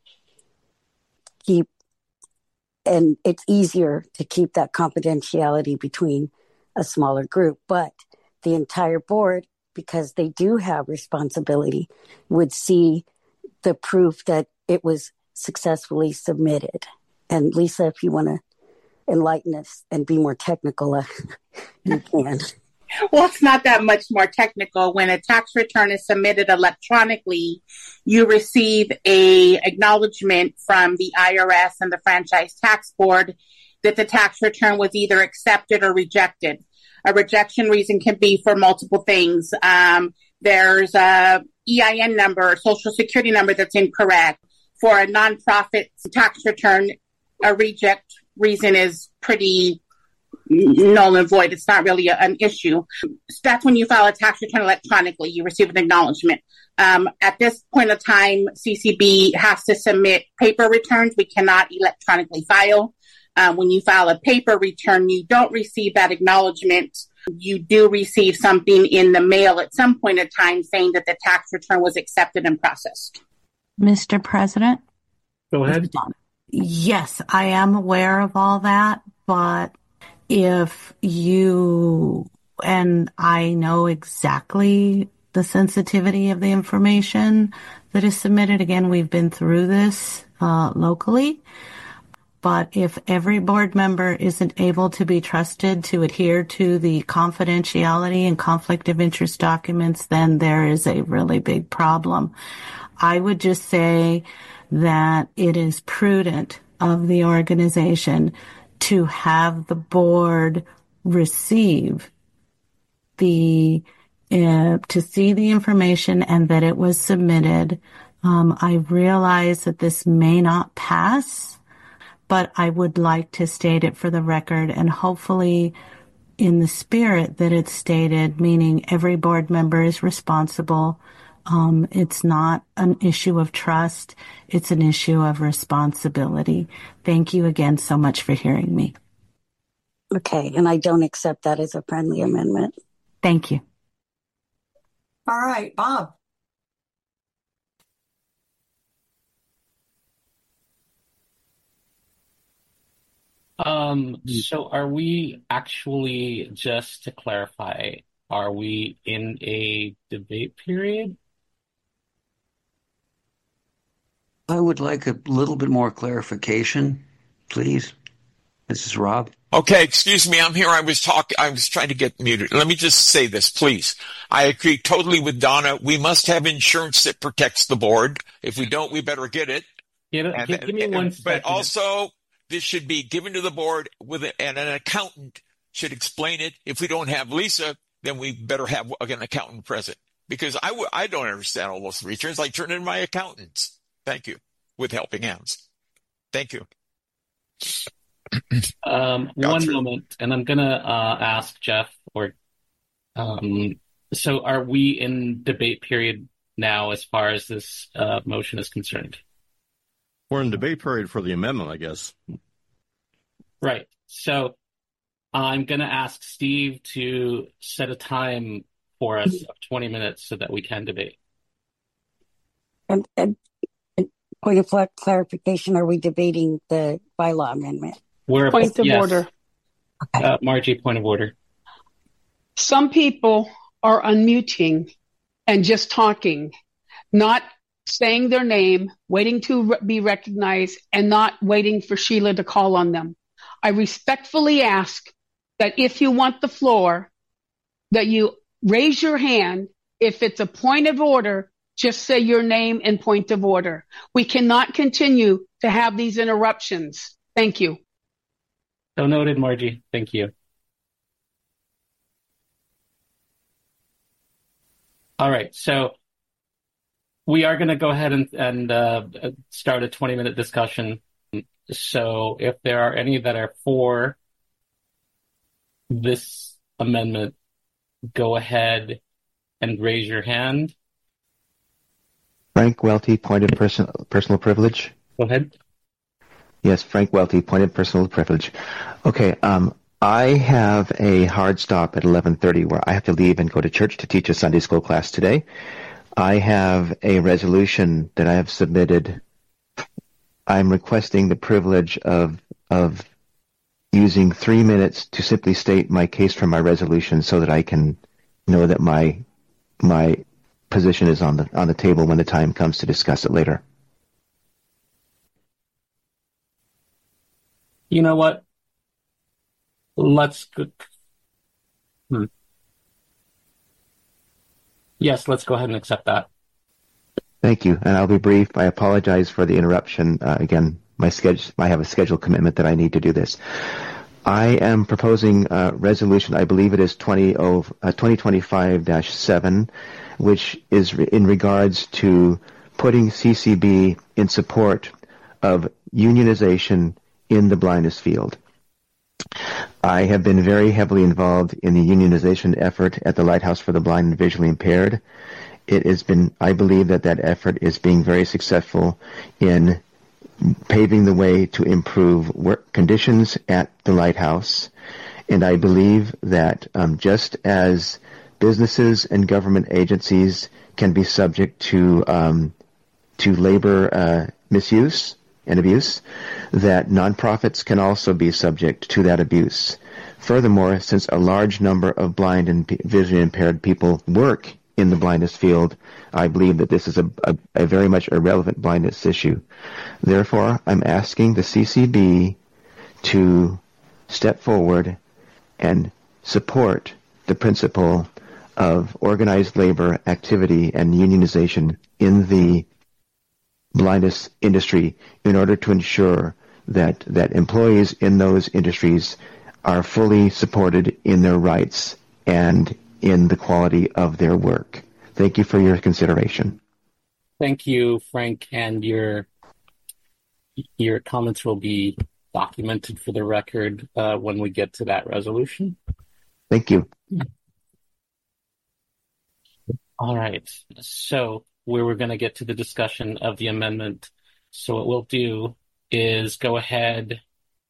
keep, and it's easier to keep that confidentiality between a smaller group. But the entire board, because they do have responsibility, would see the proof that it was successfully submitted. And Lisa, if you want to enlighten us and be more technical, you can. Well, it's not that much more technical. When a tax return is submitted electronically, you receive a acknowledgement from the IRS and the Franchise Tax Board that the tax return was either accepted or rejected. A rejection reason can be for multiple things. There's a EIN number, social security number that's incorrect. For a nonprofit tax return, a reject reason is pretty null and void. It's not really an issue. That's when you file a tax return electronically. You receive an acknowledgement. At this point of time, CCB has to submit paper returns. We cannot electronically file. When you file a paper return, you don't receive that acknowledgement. You do receive something in the mail at some point in time saying that the tax return was accepted and processed. Mr. President? Go ahead. Yes, I am aware of all that, but if you, and I know exactly the sensitivity of the information that is submitted. Again, we've been through this locally. But if every board member isn't able to be trusted to adhere to the confidentiality and conflict of interest documents, then there is a really big problem. I would just say that it is prudent of the organization to have the board receive to see the information and that it was submitted I realize that this may not pass, but I would like to state it for the record, and hopefully in the spirit that it's stated, meaning every board member is responsible. It's not an issue of trust. It's an issue of responsibility. Thank you again so much for hearing me. Okay, and I don't accept that as a friendly amendment. Thank you. All right, Bob. So are we actually, just to clarify, are we in a debate period? I would like a little bit more clarification, please. This is Rob. Okay, excuse me, I'm here. I was trying to get muted. Let me just say this, please. I agree totally with Donna. We must have insurance that protects the board. If we don't, we better get it. Give me 1 second. But also, this should be given to the board and an accountant should explain it. If we don't have Lisa, then we better have an accountant present. Because I don't understand all those returns. I turn in my accountants. Thank you. With helping hands. Thank you. One moment, and I'm going to ask Jeff. So are we in debate period now as far as this motion is concerned? We're in debate period for the amendment, I guess. Right. So I'm going to ask Steve to set a time for us of 20 minutes so that we can debate. And point of clarification, are we debating the bylaw amendment? Point of order. Okay. Margie, point of order. Some people are unmuting and just talking, not saying their name, waiting to be recognized, and not waiting for Sheila to call on them. I respectfully ask that if you want the floor, that you raise your hand. If it's a point of order, just say your name and point of order. We cannot continue to have these interruptions. Thank you. So noted, Margie. Thank you. All right. So we are going to go ahead and start a 20-minute discussion. So if there are any that are for this amendment, go ahead and raise your hand. Frank Welty, point of personal privilege. Go ahead. Yes, Frank Welty, point of personal privilege. Okay, I have a hard stop at 11:30 where I have to leave and go to church to teach a Sunday school class today. I have a resolution that I have submitted. I'm requesting the privilege of using 3 minutes to simply state my case for my resolution so that I can know that my position is on the table when the time comes to discuss it later. You know what? Let's go. Yes, let's go ahead and accept that. Thank you, and I'll be brief. I apologize for the interruption. Again, I have a scheduled commitment that I need to do this. I am proposing a resolution, I believe it is 2025-7, which is in regards to putting CCB in support of unionization in the blindness field. I have been very heavily involved in the unionization effort at the Lighthouse for the Blind and Visually Impaired. It has been, I believe that effort is being very successful in paving the way to improve work conditions at the Lighthouse. And I believe that just as businesses and government agencies can be subject to labor misuse and abuse, that nonprofits can also be subject to that abuse. Furthermore, since a large number of blind and visually impaired people work in the blindness field, I believe that this is a very much irrelevant blindness issue. Therefore, I'm asking the CCB to step forward and support the principle of organized labor activity and unionization in the blindness industry in order to ensure that employees in those industries are fully supported in their rights and in the quality of their work. Thank you for your consideration. Thank you, Frank, and your comments will be documented for the record when we get to that resolution. Thank you. All right. So we're going to get to the discussion of the amendment. So what we'll do is go ahead,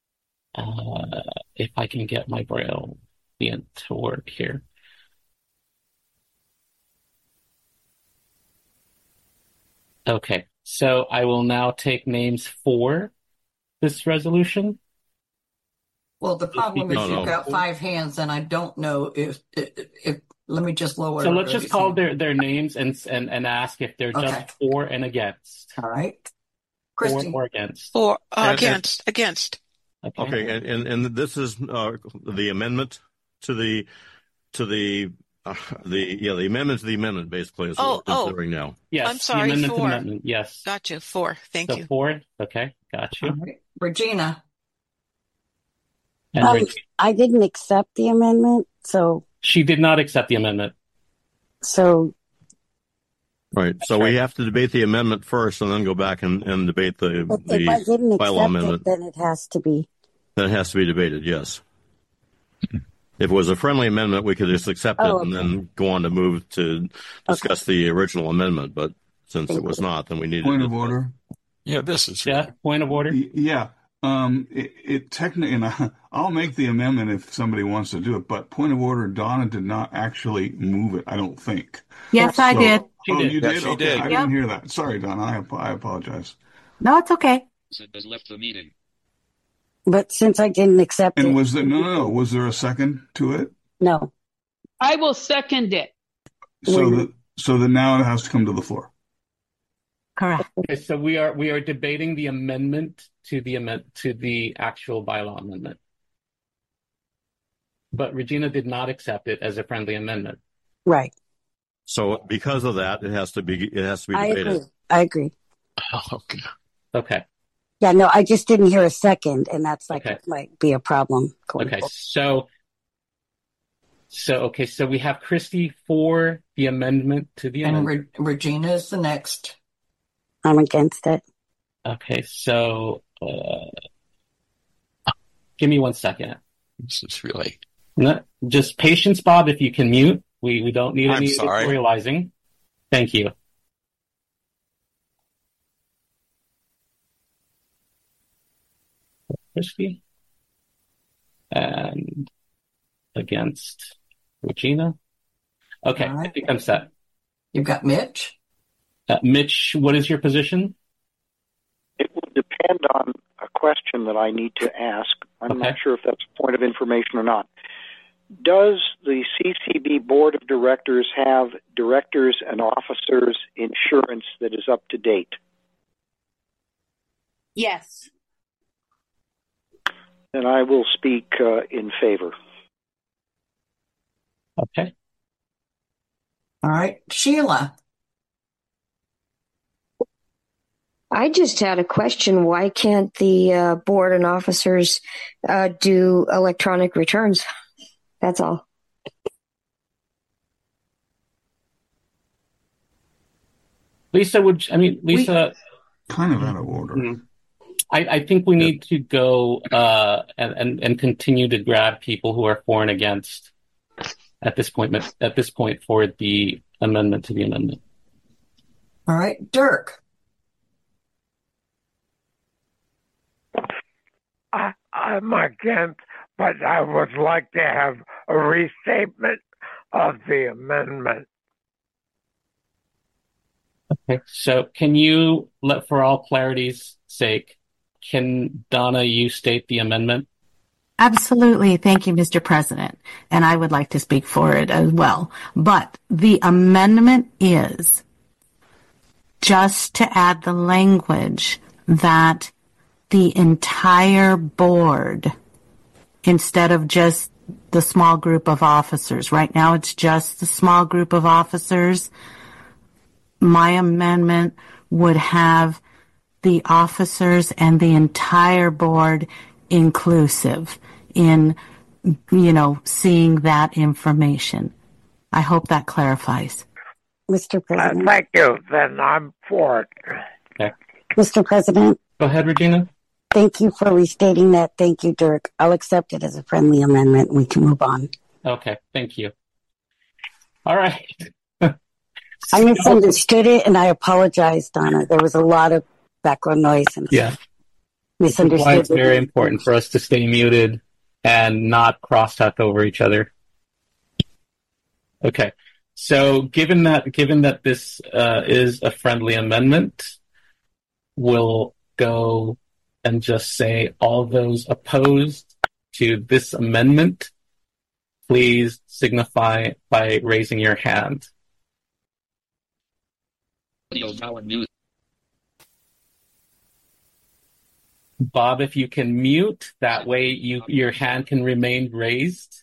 if I can get my Braille to work here. Okay, so I will now take names for this resolution. Well, the problem is you've got 5 hands, and I don't know if let me just lower. So let's just call their names and ask if they're just for and against. All right, Christy. For or against? For against. Okay, and this is the amendment to the amendment to the amendment, basically, is what we're considering now. Yes, I'm sorry, the amendment to 4. the amendment, yes. Got you, 4. Thank you. 4, okay, got you. Right. Regina. I didn't accept the amendment, so... She did not accept the amendment. So... Right, so we have to debate the amendment first and then go back and debate the if I didn't bylaw accept amendment. it, then it has to be... Then it has to be debated, yes. If it was a friendly amendment, we could just accept it and then go on to move to discuss the original amendment. But since it was not, then we need Point of order. Yeah, this is point of order. Yeah, it technically, and I'll make the amendment if somebody wants to do it. But point of order, Donna did not actually move it. I don't think. Yes, I did. Oh, you did? She Okay, did. I didn't hear that. Sorry, Donna. I apologize. No, it's okay. Has left the meeting. But since I didn't accept it... And was there was there a second to it? No. I will second it. So that now it has to come to the floor. Correct. Okay, so we are debating the amendment to the actual bylaw amendment. But Regina did not accept it as a friendly amendment. Right. So because of that, it has to be debated. I agree. Oh, okay. Yeah, no, I just didn't hear a second, and that's it might be a problem. Okay, so we have Christy for the amendment to the amendment. And Regina is the next. I'm against it. Okay, so give me 1 second. This is really... No, just patience, Bob, if you can mute. We don't need any editorializing. Thank you. Christy. And against Regina. Okay, right. I think I'm set. You've got Mitch. Mitch, what is your position? It will depend on a question that I need to ask. I'm not sure if that's a point of information or not. Does the CCB Board of Directors have directors and officers insurance that is up to date? Yes. Then I will speak in favor. Okay. All right. Sheila. I just had a question. Why can't the board and officers do electronic returns? That's all. Lisa, Lisa... Kind of out of order. I think we need to go and continue to grab people who are for and against at this point for the amendment to the amendment. All right, Dirk. I'm against, but I would like to have a restatement of the amendment. Okay, so can you for all clarity's sake, can Donna, you state the amendment? Absolutely. Thank you, Mr. President. And I would like to speak for it as well. But the amendment is just to add the language that the entire board, instead of just the small group of officers. Right now it's just the small group of officers. My amendment would have the officers and the entire board inclusive in, seeing that information. I hope that clarifies. Mr. President. Thank you. Then I'm for it. Okay. Mr. President. Go ahead, Regina. Thank you for restating that. Thank you, Dirk. I'll accept it as a friendly amendment. We can move on. Okay, thank you. All right. I misunderstood it, and I apologize, Donna. There was a lot of background noise. And Yeah. misunderstood. Why it's very important for us to stay muted and not crosstalk over each other. Okay. So given that this is a friendly amendment, we'll go and just say all those opposed to this amendment, please signify by raising your hand. Bob, if you can mute, that way your hand can remain raised.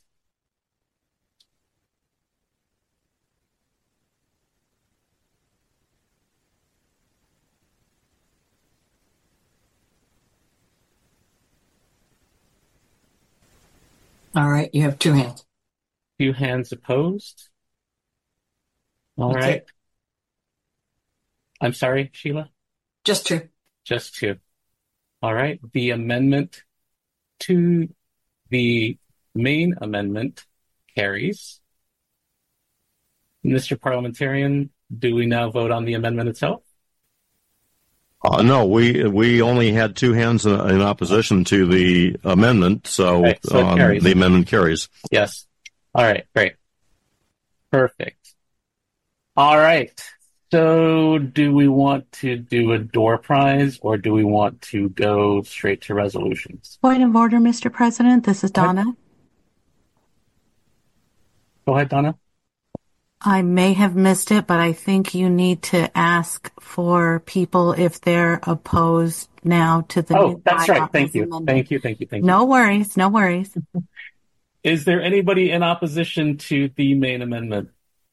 All right, you have two hands. Two hands opposed. All Okay. right. I'm sorry, Sheila? Just two. Just two. All right. The amendment to the main amendment carries. Mr. Parliamentarian, do we now vote on the amendment itself? No, we only had two hands in opposition to the amendment, so, Right, so it carries. the amendment carries. Yes. All right, great. Perfect. All right. So do we want to do a door prize or do we want to go straight to resolutions? Point of order, Mr. President. This is Donna. Go ahead, Donna. I may have missed it, but I think you need to ask for people if they're opposed now to the Oh, new that's bylaw right. Thank as you. amended. Thank you. Thank you. Thank you. No worries. No worries. Is there anybody in opposition to the main amendment?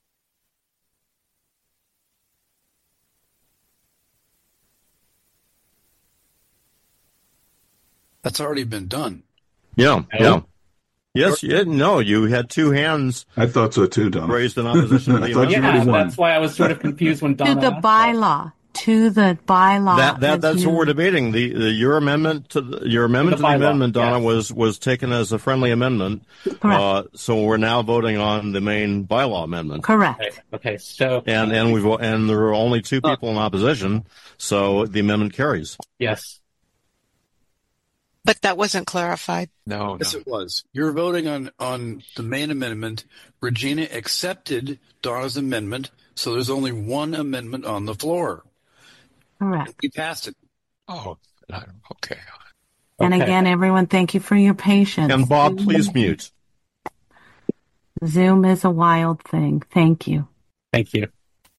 That's already been done. Yeah, yeah. Yes, no, you had two hands. I thought so too, Don. Raised in opposition to the I thought you amendment. already won. That's why I was sort of confused when To Donna the asked that. bylaw. To the bylaw. That's what we're debating. Your amendment to the amendment, Donna, yes. was taken as a friendly amendment. Correct. So we're now voting on the main bylaw amendment. Correct. Okay. So And there are only two people in opposition, so the amendment carries. yes. But that wasn't clarified. No, Yes, it was. You're voting on the main amendment. Regina accepted Donna's amendment, so there's only one amendment on the floor. Correct. We passed it. Oh, okay. And Okay. again, everyone, thank you for your patience. And Bob, please mute. Zoom is a wild thing. Thank you. Thank you.